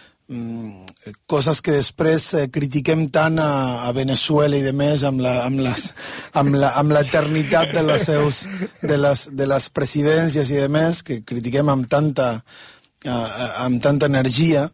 Mm, coses que després eh, critiquem tant a, a Venezuela i de més amb la, amb les, amb la, amb l'eternitat de les seus de les, de les presidències i de més, que critiquem amb tanta eh, amb tanta energia.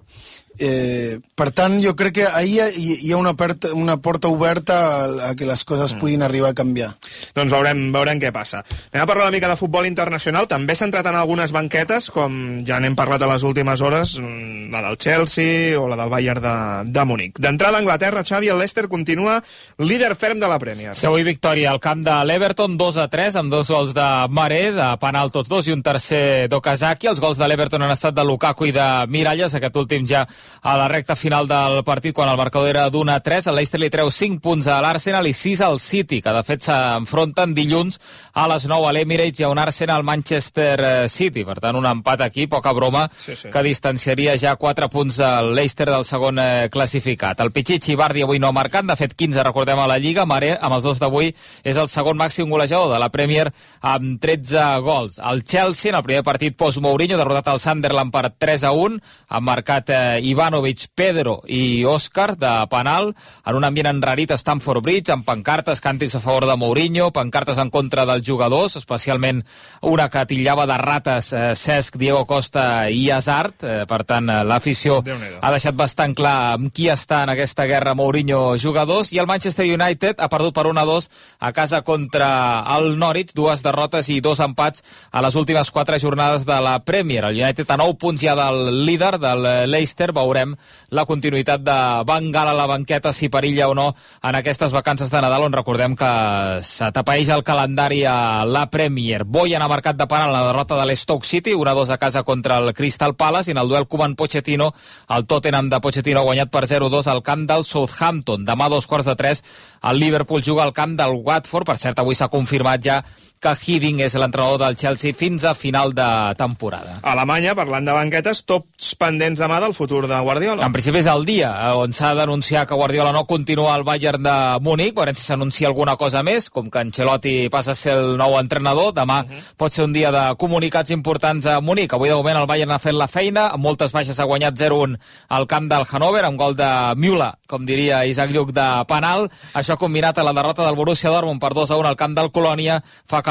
Eh, per tant, jo crec que ahir hi, hi ha una, porta, una porta oberta a, a que les coses puguin arribar a canviar. Doncs veurem, veurem què passa. Anem a parlar una mica de futbol internacional. També s'ha entrat en algunes banquetes, com ja n'hem parlat a les últimes hores, la del Chelsea o la del Bayern de, de Múnich. D'entrada a Anglaterra, Xavi, el Leicester continua líder ferm de la Premier. Sí, avui victòria al camp de l'Everton, dos a tres, amb dos gols de Maré, de penal tots dos, i un tercer d'Okazaki. Els gols de l'Everton han estat de Lukaku i de Miralles, aquest últim ja a la recta final del partit, quan el marcador era d'un a tres. El Leicester li treu cinc punts a l'Arsenal i sis al City, que de fet s'enfronten dilluns a les nou a l'Emirates. Hi ha un Arsenal-Manchester City, per tant un empat aquí, poca broma, sí, sí. que distanciaria ja quatre punts al Leicester del segon eh, classificat. El Pichichi Vardy avui no ha marcat, de fet quinze, recordem, a la Lliga. Maré, amb els dos d'avui, és el segon màxim golejador de la Premier amb tretze gols. El Chelsea, en el primer partit post-Mourinho, derrotat el Sunderland per tres a un, han marcat eh, Ivanovic, Pedro i Òscar de penal, en un ambient enrarit a Stamford Bridge, amb pancartes, càntics a favor de Mourinho, pancartes en contra dels jugadors, especialment una que titllava de rates eh, Cesc, Diego Costa i Hazard. Eh, per tant, eh, l'afició ha deixat bastant clar amb qui està en aquesta guerra Mourinho-jugadors. I el Manchester United ha perdut per un a dos a casa contra el Norwich, dues derrotes i dos empats a les últimes quatre jornades de la Premier. El United a nou punts ja del líder, del Leicester. Veurem la continuïtat de Van Gaal a la banqueta, si perilla o no en aquestes vacances de Nadal, on recordem que s'atapeeix el calendari a la Premier. Boyan ha marcat de penal la derrota de l'Stoke City, un a dos a casa contra el Crystal Palace, i en el duel Koeman-Pochettino, el Tottenham de Pochettino ha guanyat per zero a dos al camp del Southampton. Demà a dos quarts de tres el Liverpool juga al camp del Watford. Per cert, avui s'ha confirmat ja que Hiddink és l'entrenador del Chelsea fins a final de temporada. A Alemanya, parlant de banquetes, tots pendents demà del futur de Guardiola. En principi és el dia on s'ha d'anunciar que Guardiola no continua al Bayern de Múnich, veurem si s'anuncia alguna cosa més, com que Ancelotti passa a ser el nou entrenador. Demà uh -huh. pot ser un dia de comunicats importants a Múnich. Avui de moment el Bayern ha fet la feina, amb moltes baixes ha guanyat zero a un al camp del Hannover, amb gol de Müller, com diria Isaac Lluc, de penal. Això combinat a la derrota del Borussia Dortmund per dos a un al camp del Colònia fa que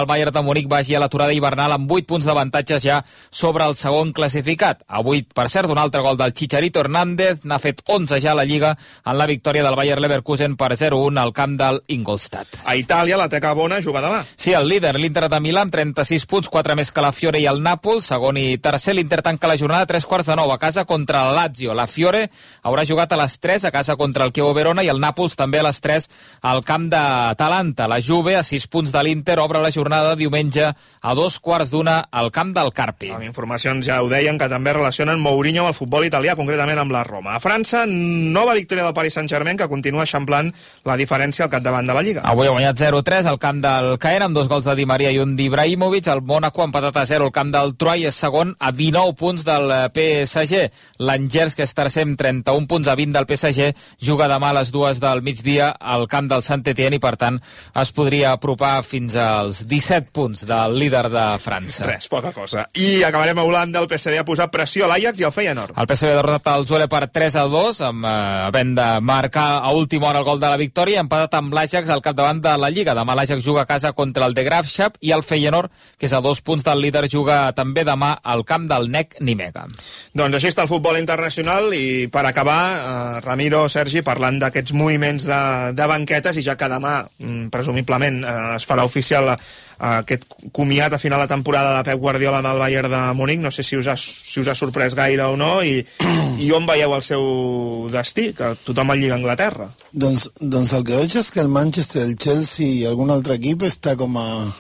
el Bayern de Munic vagi a l'aturada hivernal amb vuit punts d'avantatges ja sobre el segon classificat. Avui, per cert, un altre gol del Chicharito Hernández, n'ha fet onze ja a la Lliga en la victòria del Bayer Leverkusen per zero a un al camp del Ingolstadt. A Itàlia, la Teca Bona juga demà. Sí, el líder, l'Inter de Milà, amb trenta-sis punts, quatre més que la Fiore i el Nàpols. Segon i tercer, l'Inter tanca la jornada a tres quarts de nou a casa contra la Lazio. La Fiore haurà jugat a les tres a casa contra el Chievo Verona i el Nàpols també a les tres al camp d'Atalanta. La Juve, a sis punts de l'Inter, obre la jornada diumenge a dos quarts d'una al camp del Carpi. Amb informacions ja ho deien que també relacionen Mourinho amb el futbol italià, concretament amb la Roma. A França, nova victòria del Paris Saint-Germain que continua eixamplant la diferència al capdavant de la Lliga. Avui ha guanyat zero a tres al camp del Caen amb dos gols de Di Maria i un d'Ibrahimovic. El Mónaco ha empatat a zero al camp del Troyes, és segon a dinou punts del P S G. L'Angers, que és tercer amb trenta-un punts a vint del P S G, juga demà a les dues del migdia al camp del Saint-Étienne i, per tant, es podria apropar fins als disset punts del líder de França. Res, poca cosa. I acabarem a Holanda. El P S V ha posat pressió a l'Ajax i al Feyenoord. El P S V ha derrotat el Zwolle per tres a dos, amb, eh, havent de marcar a última hora el gol de la victòria, empatat amb l'Ajax al capdavant de la Lliga. Demà l'Ajax juga a casa contra el De Graafschap i el Feyenoord, que és a dos punts del líder, juga també demà al camp del N E C Nimega. Doncs així està el futbol internacional i per acabar, eh, Ramiro, Sergi, parlant d'aquests moviments de, de banquetes, i ja que demà, mm, presumiblement, eh, es farà oficial eh, aquest comiat a final de temporada de Pep Guardiola en el Bayern de Munic, no sé si us ha, si us ha sorprès gaire o no, i, i on veieu el seu destí, que tothom el lliga a Anglaterra. Doncs, doncs el que veig és que el Manchester, el Chelsea i algun altre equip està com a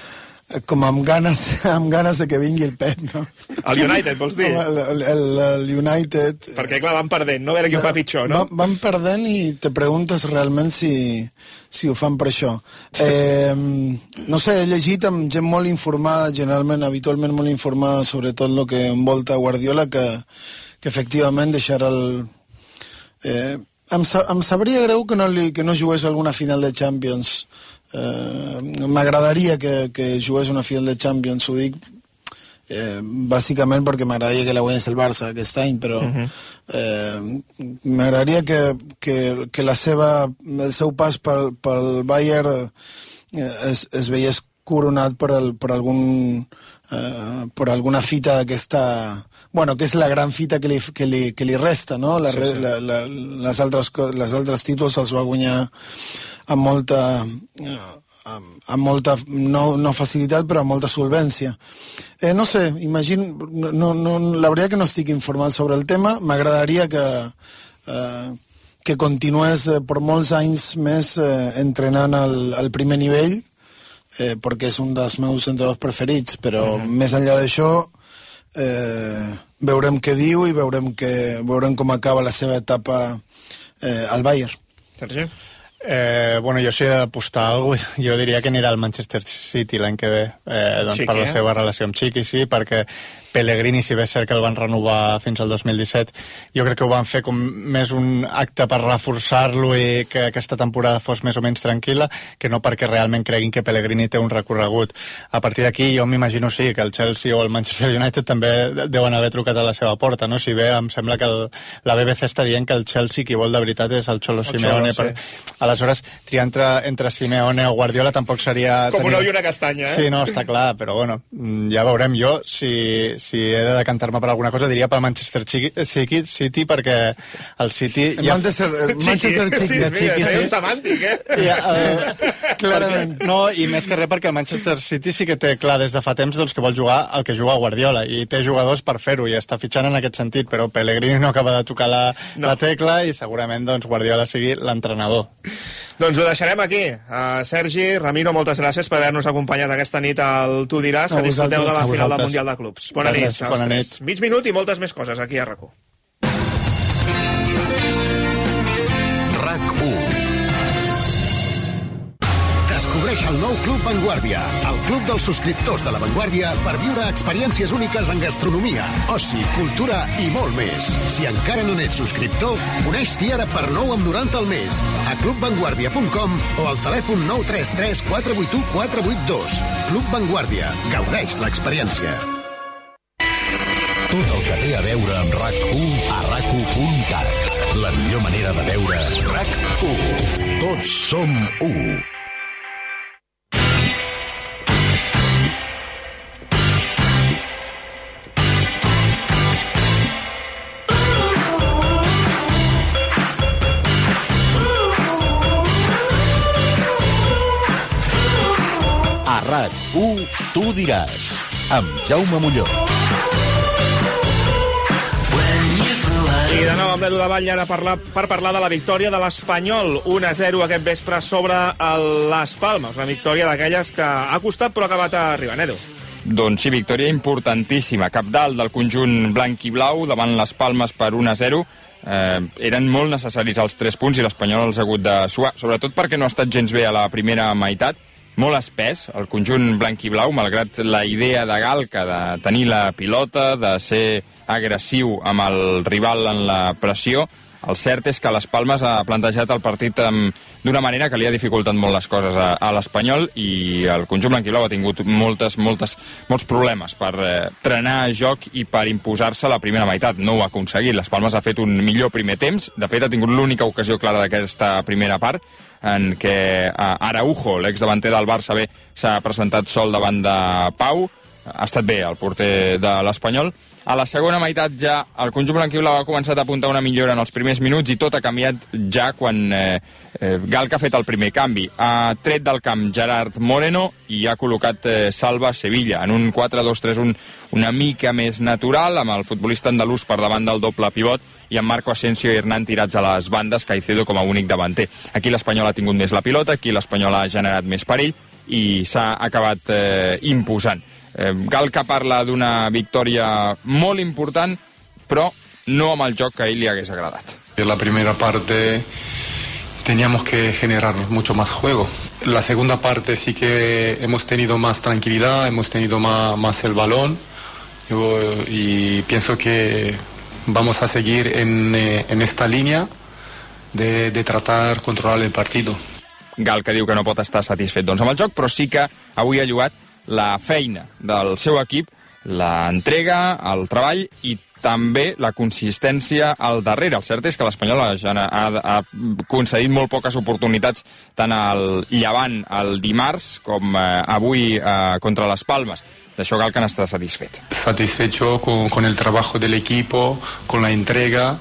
com amb ganes, amb ganes de que vingui el Pep, no? El United, vols dir? El, el, el, el United... Perquè, clar, van perdent, no? A veure qui ho fa pitjor, no? Van, van perdent i te preguntes realment si, si ho fan per això. Eh, no sé, he llegit amb gent molt informada, generalment, habitualment molt informada sobre tot el que envolta Guardiola, que, que efectivament deixarà el... Eh, em, em sabria greu que no, li, que no jugués alguna final de Champions. Eh, m'agradaria que, que jugués una final de Champions, ho dic eh, bàsicament perquè m'agradaria que la guanyés el Barça aquest any, però uh-huh. eh, m'agradaria que, que, que la seva, el seu pas pel, pel Bayern eh, es, es veiés coronat per, el, per algun eh, per alguna fita d'aquesta, bueno, que és la gran fita que li, que li, que li resta, no? La, sí, sí. La, la, les, altres, les altres títols els va guanyar amb molta, amb, amb molta no, no facilitat, però amb molta solvència. Eh, no sé, imagino, no, no, la veritat que no estic informat sobre el tema, m'agradaria que, eh, que continués eh, per molts anys més eh, entrenant al, al primer nivell, eh, perquè és un dels meus entrenadors preferits, però uh-huh. més enllà d'això eh, veurem què diu i veurem, que, veurem com acaba la seva etapa eh, al Bayern. Sergi? Eh, bueno, jo si he d'apostar alguna cosa, jo diria que anirà al Manchester City l'any que ve, eh, doncs Chiqui, per la eh? seva relació amb Chiqui, sí, perquè Pellegrini, si bé és cert que el van renovar fins al dos mil disset, jo crec que ho van fer com més un acte per reforçar-lo i que aquesta temporada fos més o menys tranquil·la, que no perquè realment creguin que Pellegrini té un recorregut. A partir d'aquí jo m'imagino, sí, que el Chelsea o el Manchester United també deuen haver trucat a la seva porta, no? Si bé em sembla que el, la B B C està dient que el Chelsea qui vol de veritat és el Cholo el Simeone. Cholo, sí. per, aleshores, triar entre, entre Simeone o Guardiola tampoc seria... Com tenir... una olla i una castanya, eh? Sí, no, està clar, però bueno, ja veurem. Jo, si, si he de decantar-me per alguna cosa, diria pel Manchester City, City perquè el City... El ja... Manchester, Manchester City, sí, de Chiqui, sí. sí. Un semàntic, eh? Ja, uh, clarament. Perquè, no, i més que res perquè el Manchester City sí que té clar des de fa temps doncs, que vol jugar el que juga Guardiola, i té jugadors per fer-ho, i està fitxant en aquest sentit, però Pellegrini no acaba de tocar la, no. la tecla, i segurament doncs, Guardiola sigui l'entrenador. Doncs ho deixarem aquí. Uh, Sergi, Ramiro, moltes gràcies per haver-nos acompanyat aquesta nit al Tu diràs, que disfruteu de la final del Mundial de Clubs. Bona nit. Bona nit. Mig minut i moltes més coses aquí a RAC u. RAC u. Descobreix el nou Club Vanguardia, el club dels subscriptors de La Vanguardia per viure experiències úniques en gastronomia, oci, cultura i molt més. Si encara no n'ets subscriptor, uneix-t'hi ara per nou amb noranta al mes a club vanguardia punt com o al telèfon nou tres tres quatre vuit u quatre vuit dos. Club Vanguardia. Gaudeix l'experiència. Tot el que té a veure amb RAC u a rac u punt cat. La millor manera de veure RAC u. Tots som u. A RAC u, tu diràs, amb Jaume Molló. I de nou amb l'Edu Davall ara parlar, per parlar de la victòria de l'Espanyol un a zero aquest vespre sobre el Las Palmas, una victòria d'aquelles que ha costat però ha acabat arribant, Edu. Doncs sí, victòria importantíssima, capdalt del conjunt blanc i blau davant les Palmes per un a zero. Eh, eren molt necessaris els tres punts i l'Espanyol els ha hagut de suar, sobretot perquè no ha estat gens bé a la primera meitat, molt espès el conjunt blanc i blau, malgrat la idea de Galca de tenir la pilota, de ser agressiu amb el rival en la pressió. El cert és que les Palmes ha plantejat el partit d'una manera que li ha dificultat molt les coses a, a l'Espanyol, i el conjunt blanquiblau ha tingut moltes, moltes, molts problemes per eh, trenar joc i per imposar-se a la primera meitat. No ho ha aconseguit. Les Palmes ha fet un millor primer temps. De fet, ha tingut l'única ocasió clara d'aquesta primera part, en què eh, Araujo, l'exdavanter del Barça B, s'ha presentat sol davant de Pau. Ha estat bé el porter de l'Espanyol. A la segona meitat ja el conjunt blanquiblau ha començat a apuntar una millora en els primers minuts i tot ha canviat ja quan eh, eh, Galca ha fet el primer canvi. Ha tret del camp Gerard Moreno i ha col·locat eh, Salva Sevilla en un quatre dos tres un una mica més natural, amb el futbolista andalús per davant del doble pivot i amb Marco Asensio i Hernán tirats a les bandes, Caicedo com a únic davanter. Aquí l'Espanyol ha tingut més la pilota, aquí l'Espanyol ha generat més perill i s'ha acabat eh, imposant. Eh, Galca parla d'una victòria molt important, però no amb el joc que a ell li hagués agradat. En la primera parte teníamos que generar mucho más juego. La segunda parte sí que hemos tenido más tranquilidad, hemos tenido más, más el balón y, y pienso que vamos a seguir en, en esta línea de, de tratar de controlar el partido. Galca diu que no pot estar satisfet doncs amb el joc, però sí que avui ha llogat la feina del seu equip, l'entrega, el treball i també la consistència al darrere. El cert és que l'Espanyol ha, ha, ha concedit molt poques oportunitats tant al Llevant el dimarts com eh, avui eh, contra les Palmes. D'això Galca n'està satisfet. Satisfecho con, con el trabajo del equipo, con la entrega,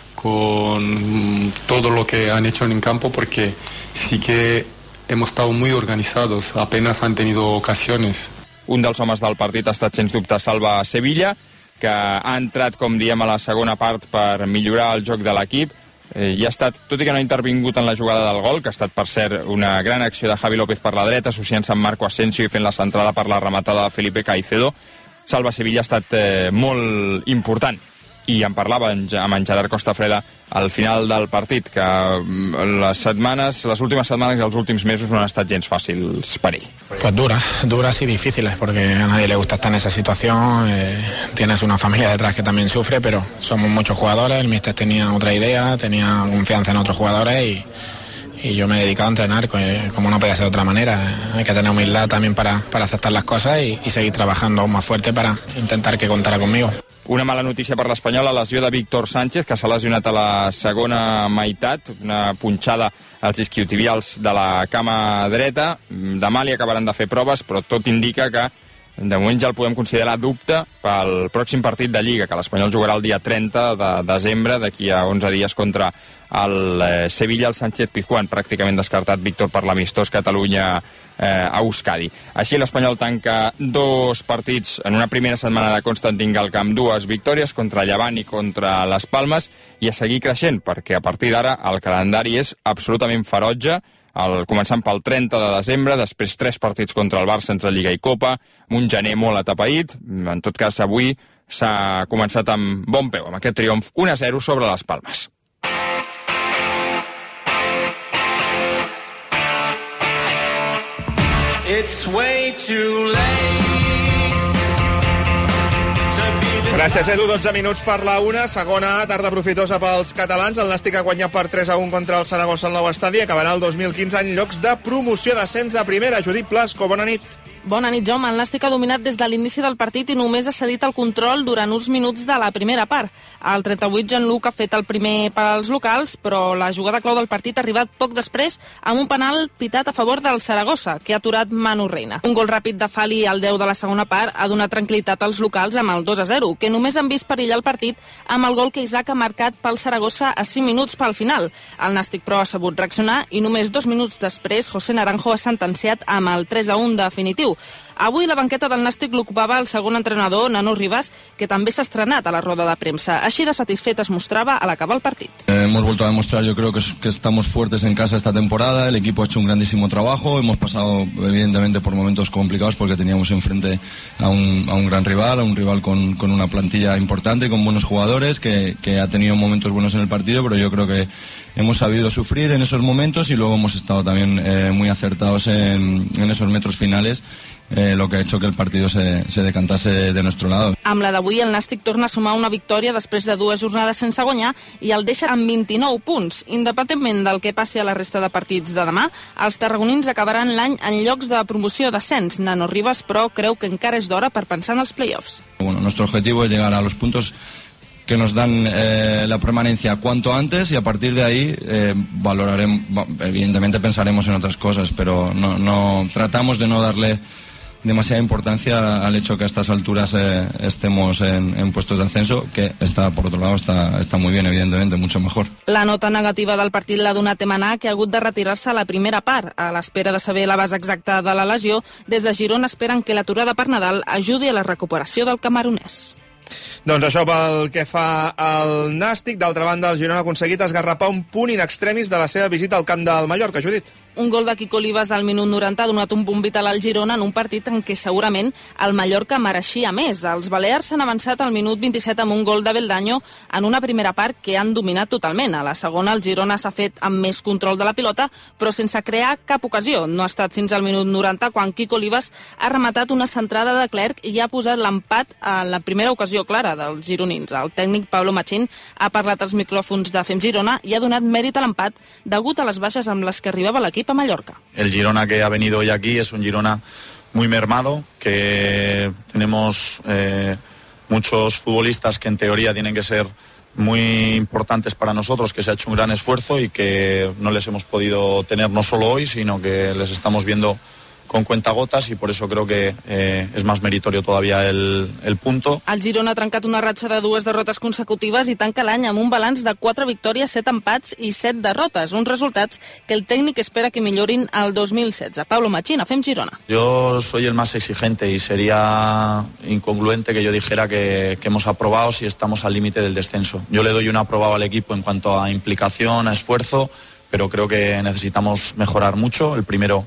con todo lo que han hecho en campo, porque sí que hemos estado muy organizados, apenas han tenido ocasiones. Un dels homes del partit ha estat, sens dubte, Salva Sevilla, que ha entrat, com diem, a la segona part per millorar el joc de l'equip. Eh, i ha estat, tot i que no ha intervingut en la jugada del gol, que ha estat, per cert, una gran acció de Javi López per la dreta, associant-se amb Marco Asensio i fent la centrada per la rematada de Felipe Caicedo, Salva Sevilla ha estat eh, molt important. I en parlava amb en Gerard Costafreda al final del partit, que les setmanes, les últimes setmanes i els últims mesos no han estat gens fàcils per ell. Pues duras, duras y difíciles, porque a nadie le gusta estar en esa situación. Eh, tienes una familia detrás que también sufre, pero somos muchos jugadores. El míster tenía otra idea, tenía confianza en otros jugadores y, y yo me he dedicado a entrenar como no podía ser de otra manera. Hay que tener humildad también para, para aceptar las cosas y, y seguir trabajando aún más fuerte para intentar que contara conmigo. Una mala notícia per l'Espanyol, la lesió de Víctor Sánchez, que s'ha lesionat a la segona meitat, una punxada als isquiotibials de la cama dreta. Demà li acabaran de fer proves, però tot indica que de moment ja el podem considerar dubte pel pròxim partit de Lliga, que l'Espanyol jugarà el dia trenta de desembre, d'aquí a onze dies, contra el eh, Sevilla. El Sánchez Pizjuán pràcticament descartat, Víctor, per l'amistós Catalunya eh, a Euskadi. Així l'Espanyol tanca dos partits en una primera setmana de Constantin Galca amb dues victòries contra Llevant i contra les Palmes, i a seguir creixent, perquè a partir d'ara el calendari és absolutament ferotge, el, començant pel trenta de desembre, després tres partits contra el Barça entre Lliga i Copa, un gener molt atapeït. En tot cas, avui s'ha començat amb bon peu, amb aquest triomf un a zero sobre les Palmes. It's way too late. Gràcies, Edu. dotze minuts per la una. Segona tarda profitosa pels catalans. El Nàstic ha guanyat per tres a un contra el Saragossa al nou estadi. Acabarà el dos mil quinze en llocs de promoció d'ascens a primera. Judit Blasco, bona nit. Bona nit, Jaume. El Nàstic ha dominat des de l'inici del partit i només ha cedit el control durant uns minuts de la primera part. Al trenta-vuit, Jean-Luc ha fet el primer per als locals, però la jugada clau del partit ha arribat poc després amb un penal pitat a favor del Saragossa, que ha aturat Manu Reina. Un gol ràpid de Fali al deu de la segona part ha donat tranquil·litat als locals amb el dos a zero, que només han vist perillar el partit amb el gol que Isaac ha marcat pel Saragossa a cinc minuts pel final. El Nàstic, però, ha sabut reaccionar i només dos minuts després José Naranjo ha sentenciat amb el tres a un definitiu. Avui la banqueta del Nàstic l'ocupava el segon entrenador, Nano Rivas, que també s'ha estrenat a la roda de premsa. Així de satisfet es mostrava a l'acabar el partit. Eh, hemos vuelto a demostrar, yo creo que, que estamos fuertes en casa esta temporada. El equipo ha hecho un grandísimo trabajo. Hemos pasado, evidentemente, por momentos complicados porque teníamos enfrente a un, a un gran rival, a un rival con, con una plantilla importante, con buenos jugadores, que, que ha tenido momentos buenos en el partido, pero yo creo que hemos sabido sufrir en esos momentos y luego hemos estado también eh, muy acertados en, en esos metros finales. Eh, lo que ha hecho que el partido se, se decantase de nuestro lado. Amb la d'avui, el Nàstic torna a sumar una victòria després de dues jornades sense guanyar i el deixa amb vint-i-nou punts. Independentment del que passi a la resta de partits de demà, els tarragonins acabaran l'any en llocs de promoció d'ascens. Nano Rivas, però, creu que encara és d'hora per pensar en els play-offs. Bueno, nuestro objetivo es llegar a los puntos que nos dan eh, la permanencia cuanto antes y a partir de ahí eh, valoraremos, evidentemente pensaremos en otras cosas, pero no, no tratamos de no darle demasiada importancia al hecho que a estas alturas eh, estemos en, en puestos de ascenso, que está, por otro lado, está, está muy bien, evidentemente, mucho mejor. La nota negativa del partit l'ha donat Emaná, que ha hagut de retirar-se a la primera part. A l'espera de saber la base exacta de la lesió, des de Girona esperen que l'aturada per Nadal ajudi a la recuperació del camerunès. Doncs això pel que fa al Nàstic. D'altra banda, el Girona ha aconseguit esgarrapar un punt in extremis de la seva visita al camp del Mallorca. Judit. Un gol de Quico Olivas al minut noranta ha donat un punt vital al Girona en un partit en què segurament el Mallorca mereixia més. Els balears s'han avançat al minut vint-i-set amb un gol de Beldaño en una primera part que han dominat totalment. A la segona el Girona s'ha fet amb més control de la pilota, però sense crear cap ocasió. No ha estat fins al minut noranta quan Quico Olivas ha rematat una centrada de Clerc i ha posat l'empat en la primera ocasió clara dels gironins. El tècnic Pablo Machín ha parlat als micròfons de Fem Girona i ha donat mèrit a l'empat degut a les baixes amb les que arribava l'equip a Mallorca. El Girona que ha venido hoy aquí es un Girona muy mermado, que tenemos eh, muchos futbolistas que en teoría tienen que ser muy importantes para nosotros, que se ha hecho un gran esfuerzo y que no les hemos podido tener no solo hoy, sino que les estamos viendo con cuentagotas y por eso creo que eh, es más meritorio todavía el, el punto. El Girona ha trencat una ratxa de dues derrotes consecutives i tanca l'any amb un balanç de quatre victòries, set empats i set derrotes, uns resultats que el tècnic espera que millorin el dos mil setze. Pablo Machín, a Fem Girona. Yo soy el más exigente y sería incongruente que yo dijera que, que hemos aprobado si estamos al límite del descenso. Yo le doy un aprobado al equipo en cuanto a implicación, a esfuerzo, pero creo que necesitamos mejorar mucho. El primero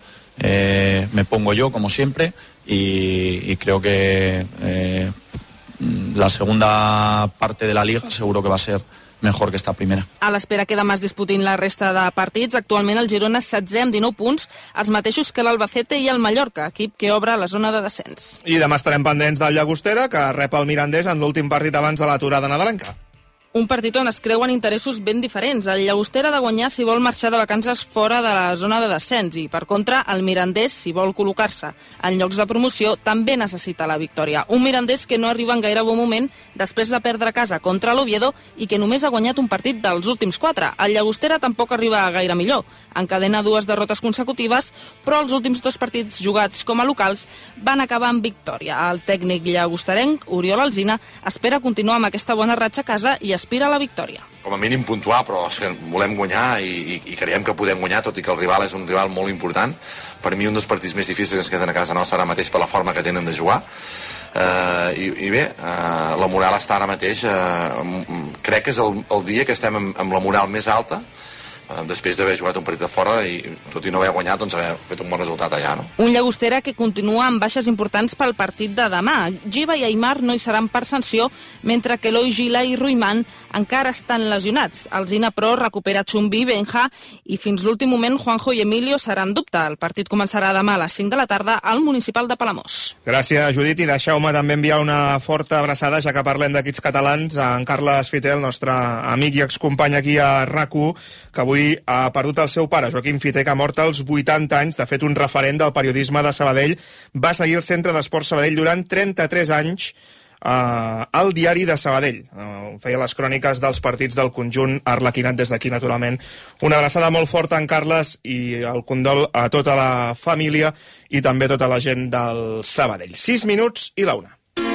Eh, me pongo yo, como siempre, y, y creo que eh, la segunda parte de la Liga seguro que va a ser mejor que esta primera. A l'espera que demà es disputin la resta de partits, actualment el Girona és setzè amb dinou punts, els mateixos que l'Albacete i el Mallorca, equip que obre la zona de descens. I demà estarem pendents del Llagostera, que rep el Mirandés en l'últim partit abans de l'aturada nadalenca. Un partit on es creuen interessos ben diferents. El Llagostera ha de guanyar si vol marxar de vacances fora de la zona de descens i, per contra, el Mirandés, si vol col·locar-se en llocs de promoció, també necessita la victòria. Un Mirandés que no arriba en gaire bon moment després de perdre a casa contra l'Oviedo i que només ha guanyat un partit dels últims quatre. El Llagostera tampoc arriba gaire millor. Encadena dues derrotes consecutives, però els últims dos partits jugats com a locals van acabar amb victòria. El tècnic llagosterenc, Oriol Alsina, espera continuar amb aquesta bona ratxa a casa i aspira a la victòria. Com a mínim puntuar, però és que volem guanyar i, i, i creiem que podem guanyar, tot i que el rival és un rival molt important. Per mi un dels partits més difícils que tenen a casa nostra ara mateix per la forma que tenen de jugar. Uh, i, i bé, uh, la moral està ara mateix, uh, crec que és el, el dia que estem amb, amb la moral més alta, després d'haver jugat un partit de fora i tot i no haver guanyat, doncs haver fet un bon resultat allà, no? Un Llagostera que continua amb baixes importants pel partit de demà. Giva i Aimar no hi seran per sanció, mentre que Eloi Gila i Ruiman encara estan lesionats. Alsina, però, recupera Chumbi, Benja i fins l'últim moment Juanjo i Emilio seran dubte. El partit començarà demà a les cinc de la tarda al Municipal de Palamós. Gràcies, Judit, i deixeu-me també enviar una forta abraçada, ja que parlem d'equips catalans, a en Carles Fité, el nostre amic i excompany aquí a RAC u, que avui avui ha perdut el seu pare, Joaquim Fité, que ha mort als vuitanta anys. De fet, un referent del periodisme de Sabadell. Va seguir el Centre d'Esports Sabadell durant trenta-tres anys Uh, al diari de Sabadell. Uh, feia les cròniques dels partits del conjunt arlequinat. Des d'aquí, naturalment, una abraçada molt forta a en Carles i el condol a tota la família i també a tota la gent del Sabadell. Sis minuts i la una.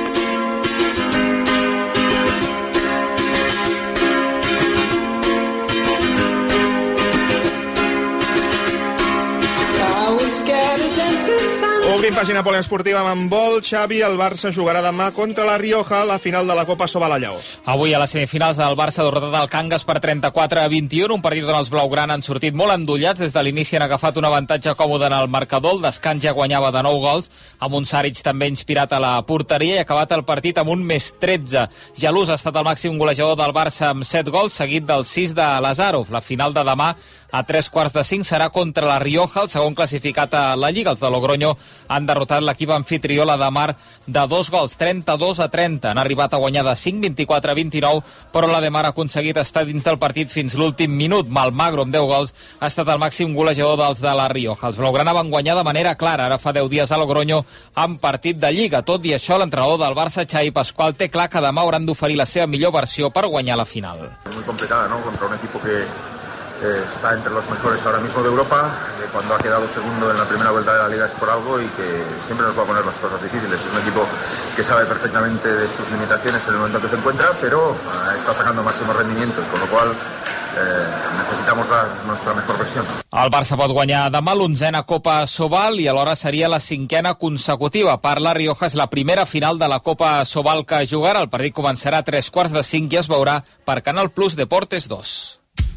Obrim pàgina poliesportiva amb handbol. Xavi, el Barça jugarà demà contra la Rioja a la final de la Copa Sobal a Lleó. Avui a les semifinals del Barça ha derrotat el Cangas per trenta-quatre a vint-i-un, un partit on els blaugrana han sortit molt endollats. Des de l'inici han agafat un avantatge còmode en el marcador. El descans ja guanyava de nou gols, amb un Saric també inspirat a la porteria, i ha acabat el partit amb un més tretze. Jalús ha estat el màxim golejador del Barça amb set gols, seguit del sis de Lazarov. La final de demà a tres quarts de cinc serà contra la Rioja, el segon classificat a la Lliga. Els de Logroño han derrotat l'equip anfitrió, la de Mar, de dos gols, trenta-dos a trenta. Han arribat a guanyar de cinc, vint-i-quatre a vint-i-nou, però la de Mar ha aconseguit estar dins del partit fins l'últim minut. Malmagro, amb deu gols, ha estat el màxim golejador dels de la Rioja. Els blaugrana van guanyar de manera clara, ara fa deu dies a Logroño, amb partit de Lliga. Tot i això, l'entrenador del Barça, Xavi Pascual, té clar que demà hauran d'oferir la seva millor versió per guanyar la final. Muy complicada, ¿no? Contra un equipo que Eh, está entre los mejores ahora mismo de Europa. Eh, cuando ha quedado segundo en la primera vuelta de la Liga es por algo y que siempre nos va a poner las cosas difíciles. Es un equipo que sabe perfectamente de sus limitaciones en el momento que se encuentra, pero eh, está sacando máximo rendimiento, con lo cual eh, necesitamos dar nuestra mejor versión. El Barça pot guanyar demà l'onzena Copa Sobal i alhora seria la cinquena consecutiva. Per la Rioja és la primera final de la Copa Sobal que jugarà. El partit començarà a tres quarts de cinc i es veurà per Canal Plus Deportes dos.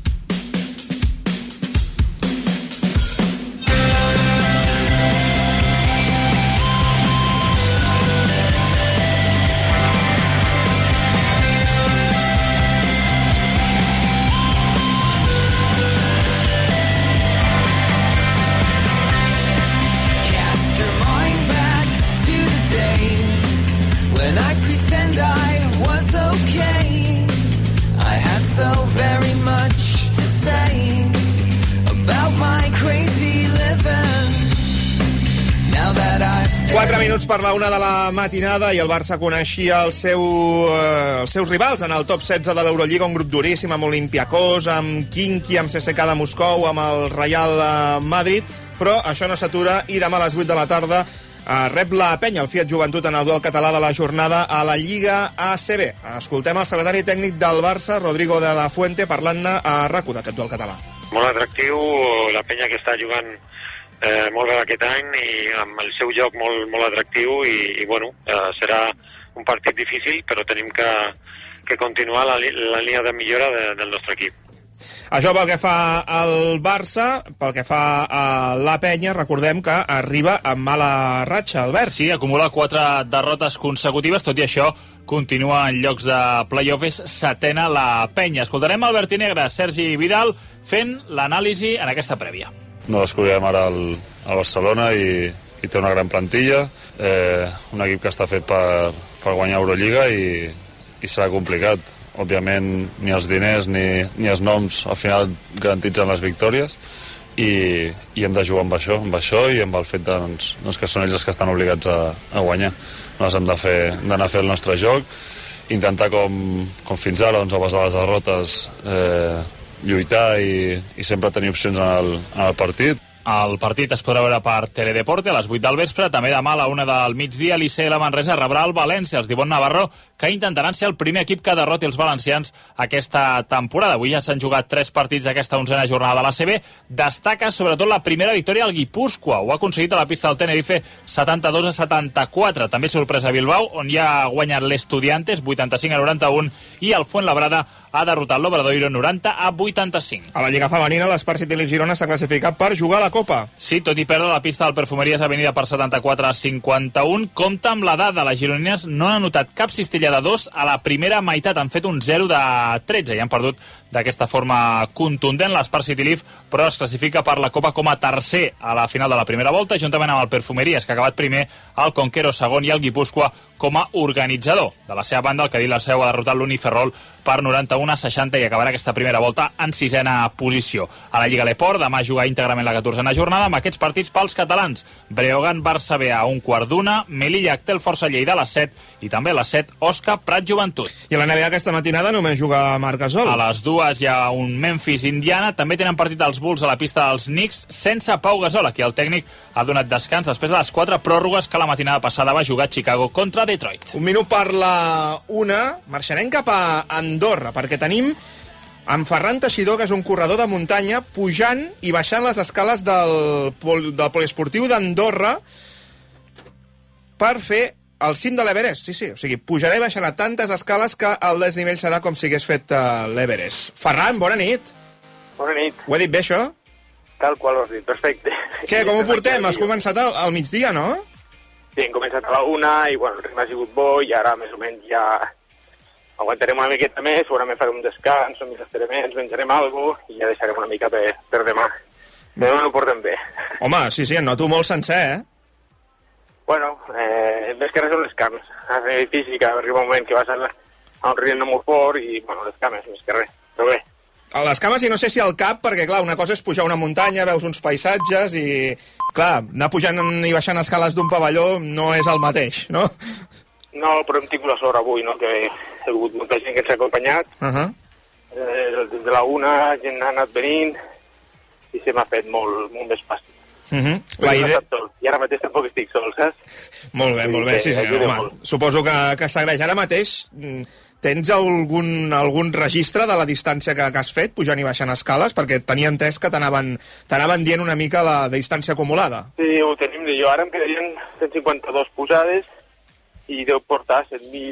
Quatre minuts per la una de la matinada i el Barça coneixia el seu, eh, els seus rivals en el top setze de l'Eurolliga, un grup duríssim amb Olympiacos, amb Khimki, amb C S K A de Moscou, amb el Real Madrid, però això no s'atura i demà a les vuit de la tarda eh, rep la Penya, el Fiat Joventut, en el duel català de la jornada a la Lliga A C B. Escoltem el secretari tècnic del Barça, Rodrigo de la Fuente, parlant-ne a RAC u d'aquest duel català. Molt atractiu, la Penya que està jugant Eh, molt bé aquest any i amb el seu joc molt, molt atractiu i, i bueno, eh, serà un partit difícil, però tenim que, que continuar la, la línia de millora de, del nostre equip. Això pel que fa al Barça. Pel que fa a la Penya, recordem que arriba amb mala ratxa, Albert. Sí, acumula quatre derrotes consecutives, tot i això continua en llocs de play-off, és setena la Penya. Escoltarem Albert i Negre, Sergi Vidal, fent l'anàlisi en aquesta prèvia. No descobrirem ara el, el Barcelona i, i té una gran plantilla, eh, un equip que està fet per, per guanyar Eurolliga i, i serà complicat. Òbviament ni els diners ni, ni els noms al final garantitzen les victòries i, i hem de jugar amb això, amb això i amb el fet de, doncs, doncs que són ells els que estan obligats a, a guanyar. Nosaltres hem de fer, d'anar a fer el nostre joc, intentar com, com fins ara, doncs, a base de les derrotes, eh, lluitar i, i sempre tenir opcions en el, en el partit. El partit es podrà veure per Teledeporte a les vuit del vespre. També demà a la una del migdia l'I C L Manresa rebrà el València, els d'Ivon Navarro, que intentaran ser el primer equip que derroti els valencians aquesta temporada. Avui ja s'han jugat tres partits d'aquesta onzena jornada de l'A C B. Destaca sobretot la primera victòria al Guipúscoa. Ho ha aconseguit a la pista del Tenerife setanta-dos a setanta-quatre. També sorpresa a Bilbao, on ja ha guanyat l'Estudiantes vuitanta-cinc a noranta-un i el Fuenlabrada ha derrotat l'Obradoiro noranta a vuitanta-cinc. A la Lliga Femenina, l'Espart City Girona s'ha classificat per jugar a la Copa. Sí, tot i perdre la pista del Perfumeries Avenida per setanta-quatre a cinquanta-un, compta amb la dada. Les gironines no han anotat cap cistella de dos a la primera meitat. Han fet un zero de tretze i han perdut d'aquesta forma contundent. L'Spar City Leaf, però es classifica per la Copa com a tercer a la final de la primera volta, juntament amb el Perfumeries, que ha acabat primer, el Conquero segon i el Guipúscoa com a organitzador. De la seva banda, el Cadí la Seu ha derrotat l'Uniferrol per noranta-un a seixanta i acabarà aquesta primera volta en sisena posició. A la Lliga Leport, demà jugar íntegrament la catorzena jornada amb aquests partits pels catalans. Breogán Barça B a un quart d'una, Melilla Actel Força Lleida a les set i també a les set Osca Prat Joventut. I a la N B A aquesta matinada només juga Marc Gasol. A les dues hi ha un Memphis Indiana, també tenen partit els Bulls a la pista dels Knicks sense Pau Gasol. Aquí el tècnic ha donat descans després de les quatre pròrrogues que la matinada passada va jugar a Chicago contra Detroit. Un minut per la una, marxarem cap a Andorra, perquè tenim en Ferran Teixidor, que és un corredor de muntanya, pujant i baixant les escales del, pol, del poliesportiu d'Andorra per fer el cim de l'Everest. Sí, sí, o sigui, pujarà i baixarà tantes escales que el desnivell serà com si hagués fet uh, l'Everest. Ferran, bona nit. Bona nit. Ho he dit bé, això? Tal qual ho has dit, perfecte. Què, com ho portem? Has començat al, al migdia, no? Sí, hem començat a la una i, bueno, el ritme ha sigut bo i ara més o menys ja aguantarem una miqueta més, segurament farem un descans, uns estirements, menjarem alguna cosa i ja deixarem una mica per, per demà. Demà no ho portem bé. Home, sí, sí, en noto molt sencer, eh? Bueno, eh, més que res són les cames. A fer física, arriba un moment que vas a, a un ritme molt fort i, bueno, les cames, més que res. Però bé. A les cames i no sé si al cap, perquè, clar, una cosa és pujar una muntanya, veus uns paisatges i, clar, anar pujant i baixant escales d'un pavelló no és el mateix, no? No, però hem tingut la sort avui, no?, que he hagut molta gent que ens ha acompanyat. Uh -huh. eh, des de la una, gent ha anat venint i se m'ha fet molt, molt més fàcil. Uh -huh. La idea... I ara mateix tampoc estic sol, saps? Molt bé, molt bé, sí, sí, home. Suposo que, que s'agraeix. Ara mateix tens algun, algun registre de la distància que, que has fet, pujant i baixant escales? Perquè tenia entès que t'anaven t'anaven dient una mica la distància acumulada. Sí, ho tenim. Jo ara em quedarien cent cinquanta-dos pujades i deu portar set mil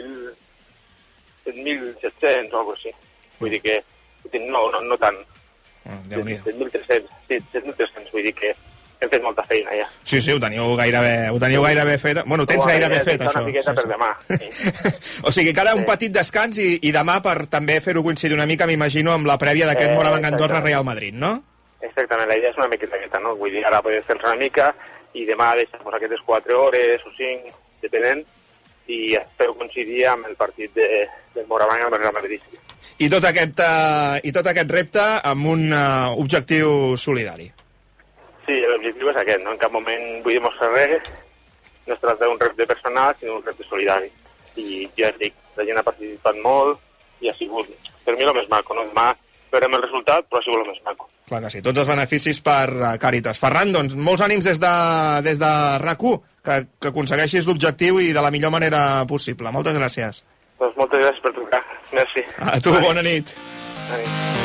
set cents o alguna cosa així. Vull dir que... No, no, no tant. set mil tres-cents, sí, set mil tres-cents, vull dir que hem fet molta feina, ja. Sí, sí, ho teniu gairebé, ho teniu gairebé fet. Bueno, ho tens oh, gairebé ja, fet, això. Una miqueta sí, per sí. demà. Sí. O sigui, que ara sí. un petit descans i, i demà per també fer-ho coincidir una mica, m'imagino, amb la prèvia d'aquest eh, Morabanc Andorra Real Madrid, no? Exactament, la idea és una miqueta aquesta, no? Vull dir, ara podem fer-nos una mica i demà deixar pues, aquestes quatre hores o cinc, depenent, i fer-ho coincidir amb el partit de, del Morabanc al Real Madrid. I tot aquest, uh, i tot aquest repte amb un uh, objectiu solidari. Sí, l'objectiu és aquest, no? En cap moment vull demostrar res, no es tracta d'un repte personal, sinó un repte solidari. I ja et dic, la gent ha participat molt i ha sigut, per mi, el més maco, no? Demà veurem el resultat, però ha sigut el més maco. Clar que sí, tots els beneficis per uh, Càritas. Ferran, doncs, molts ànims des de, des de R A C u, que, que aconsegueixis l'objectiu i de la millor manera possible. Moltes gràcies. Doncs moltes gràcies per trucar. Merci. A tu, bona nit. Bona nit.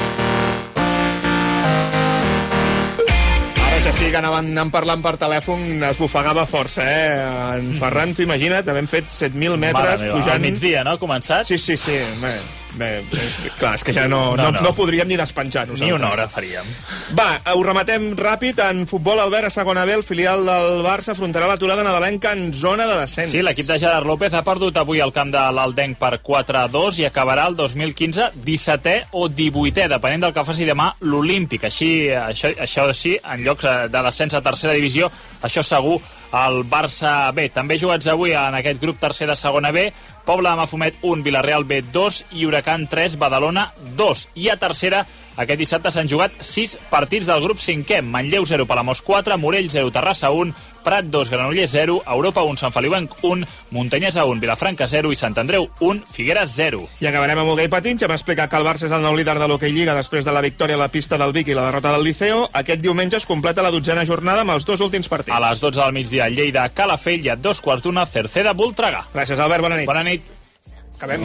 Que sí, que anaven anant parlant per telèfon, es bufegava força, eh? En Ferran, t'ho imagina't, havent fet set mil metres meva, pujant... al migdia, no?, començat? Sí, sí, sí. Bé, bé, bé, clar, és que ja no, no, no, no podríem ni despenjar-nos. Ni una hora faríem. Va, ho rematem ràpid. En futbol, Albert, a segona B, el filial del Barça afrontarà l'aturada nadalenca en zona de descens. Sí, l'equip de Gerard López ha perdut avui el camp de l'Aldenc per quatre a dos i acabarà el dos mil quinze dissetè o divuitè, depenent del que faci demà l'Olímpic. Així, això, això sí, en llocs de descens a tercera divisió, això segur, el Barça B. També jugats avui en aquest grup tercer de segona B, Pobla de Mafumet un, Villarreal B dos i Huracán tres, Badalona dos. I a tercera, aquest dissabte s'han jugat sis partits del grup cinquè. Manlleu zero, Palamós quatre, Morell zero, Terrassa un, Prat dos, Granollers zero, Europa un, Sant Feliuenc un, Montanyesa un, Vilafranca zero i Sant Andreu un, Figueres zero. I acabarem amb hoquei patins. Ja hem explicat que el Barça és el nou líder de l'Hockey Lliga després de la victòria a la pista del Vic i la derrota del Liceo. Aquest diumenge es completa la dotzena jornada amb els dos últims partits. A les dotze del migdia, Lleida, Calafell, i a dos quarts d'una, Cerceda, Voltregà. Gràcies, Albert, bona nit. Bona nit. Acabem.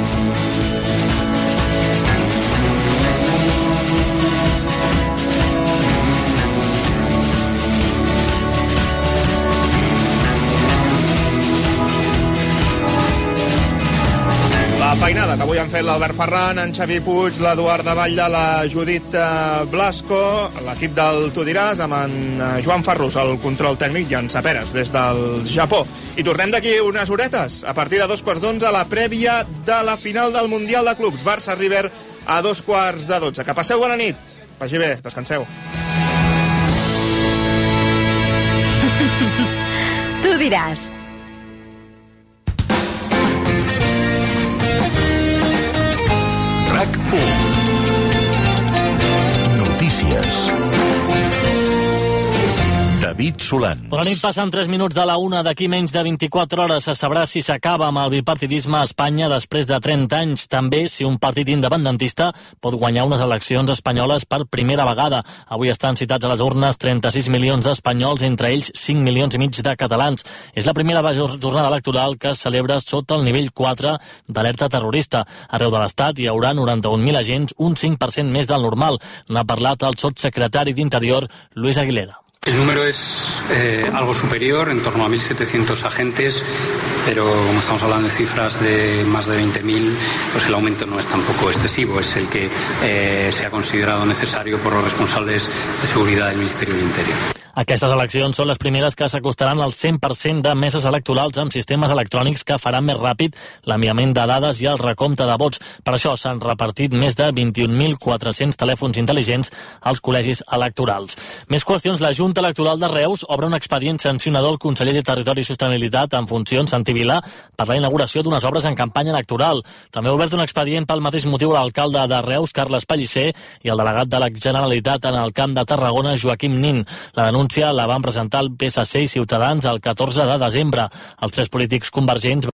La feinada que avui han fet l'Albert Ferran, en Xavi Puig, l'Eduard de Batlle, la Judit Blasco, l'equip del Tu diràs, amb en Joan Ferrus, el control tècnic, i en Saperes, des del Japó. I tornem d'aquí unes horetes, a partir de dos quarts d'onze, la prèvia de la final del Mundial de Clubs. Barça-River a dos quarts de dotze. Que passeu bona nit. Vagi bé, descanseu. Tu diràs. RAC u. Notícies. David Solan. Bona nit, passen tres minuts de la una. D'aquí menys de vint-i-quatre hores se sabrà si s'acaba amb el bipartidisme a Espanya després de trenta anys. També si un partit independentista pot guanyar unes eleccions espanyoles per primera vegada. Avui estan citats a les urnes trenta-sis milions d'espanyols, entre ells cinc milions i mig de catalans. És la primera jornada electoral que es celebra sota el nivell quatre d'alerta terrorista. Arreu de l'Estat hi haurà noranta-un mil agents, un cinc per cent més del normal. N'ha parlat el sotssecretari d'Interior, Luis Aguilera. El número es eh, algo superior, en torno a mil setecientos agentes, pero como estamos hablando de cifras de más de veinte mil, pues el aumento no es tampoco excesivo, es el que eh, se ha considerado necesario por los responsables de seguridad del Ministerio del Interior. Aquestes eleccions són les primeres que s'acostaran al cent per cent de meses electorals amb sistemes electrònics que faran més ràpid l'enviament de dades i el recompte de vots. Per això s'han repartit més de vint-i-un mil quatre-cents telèfons intel·ligents als col·legis electorals. Més qüestions. La Junta Electoral de Reus obre un expedient sancionador al conseller de Territori i Sostenibilitat en funcions, Santi Vila, per la inauguració d'unes obres en campanya electoral. També ha obert un expedient pel mateix motiu l'alcalde de Reus, Carles Pellicer, i el delegat de la Generalitat en el Camp de Tarragona, Joaquim Nin. La denúncia la van presentar el P S C i Ciutadans el catorze de desembre. Els tres polítics convergents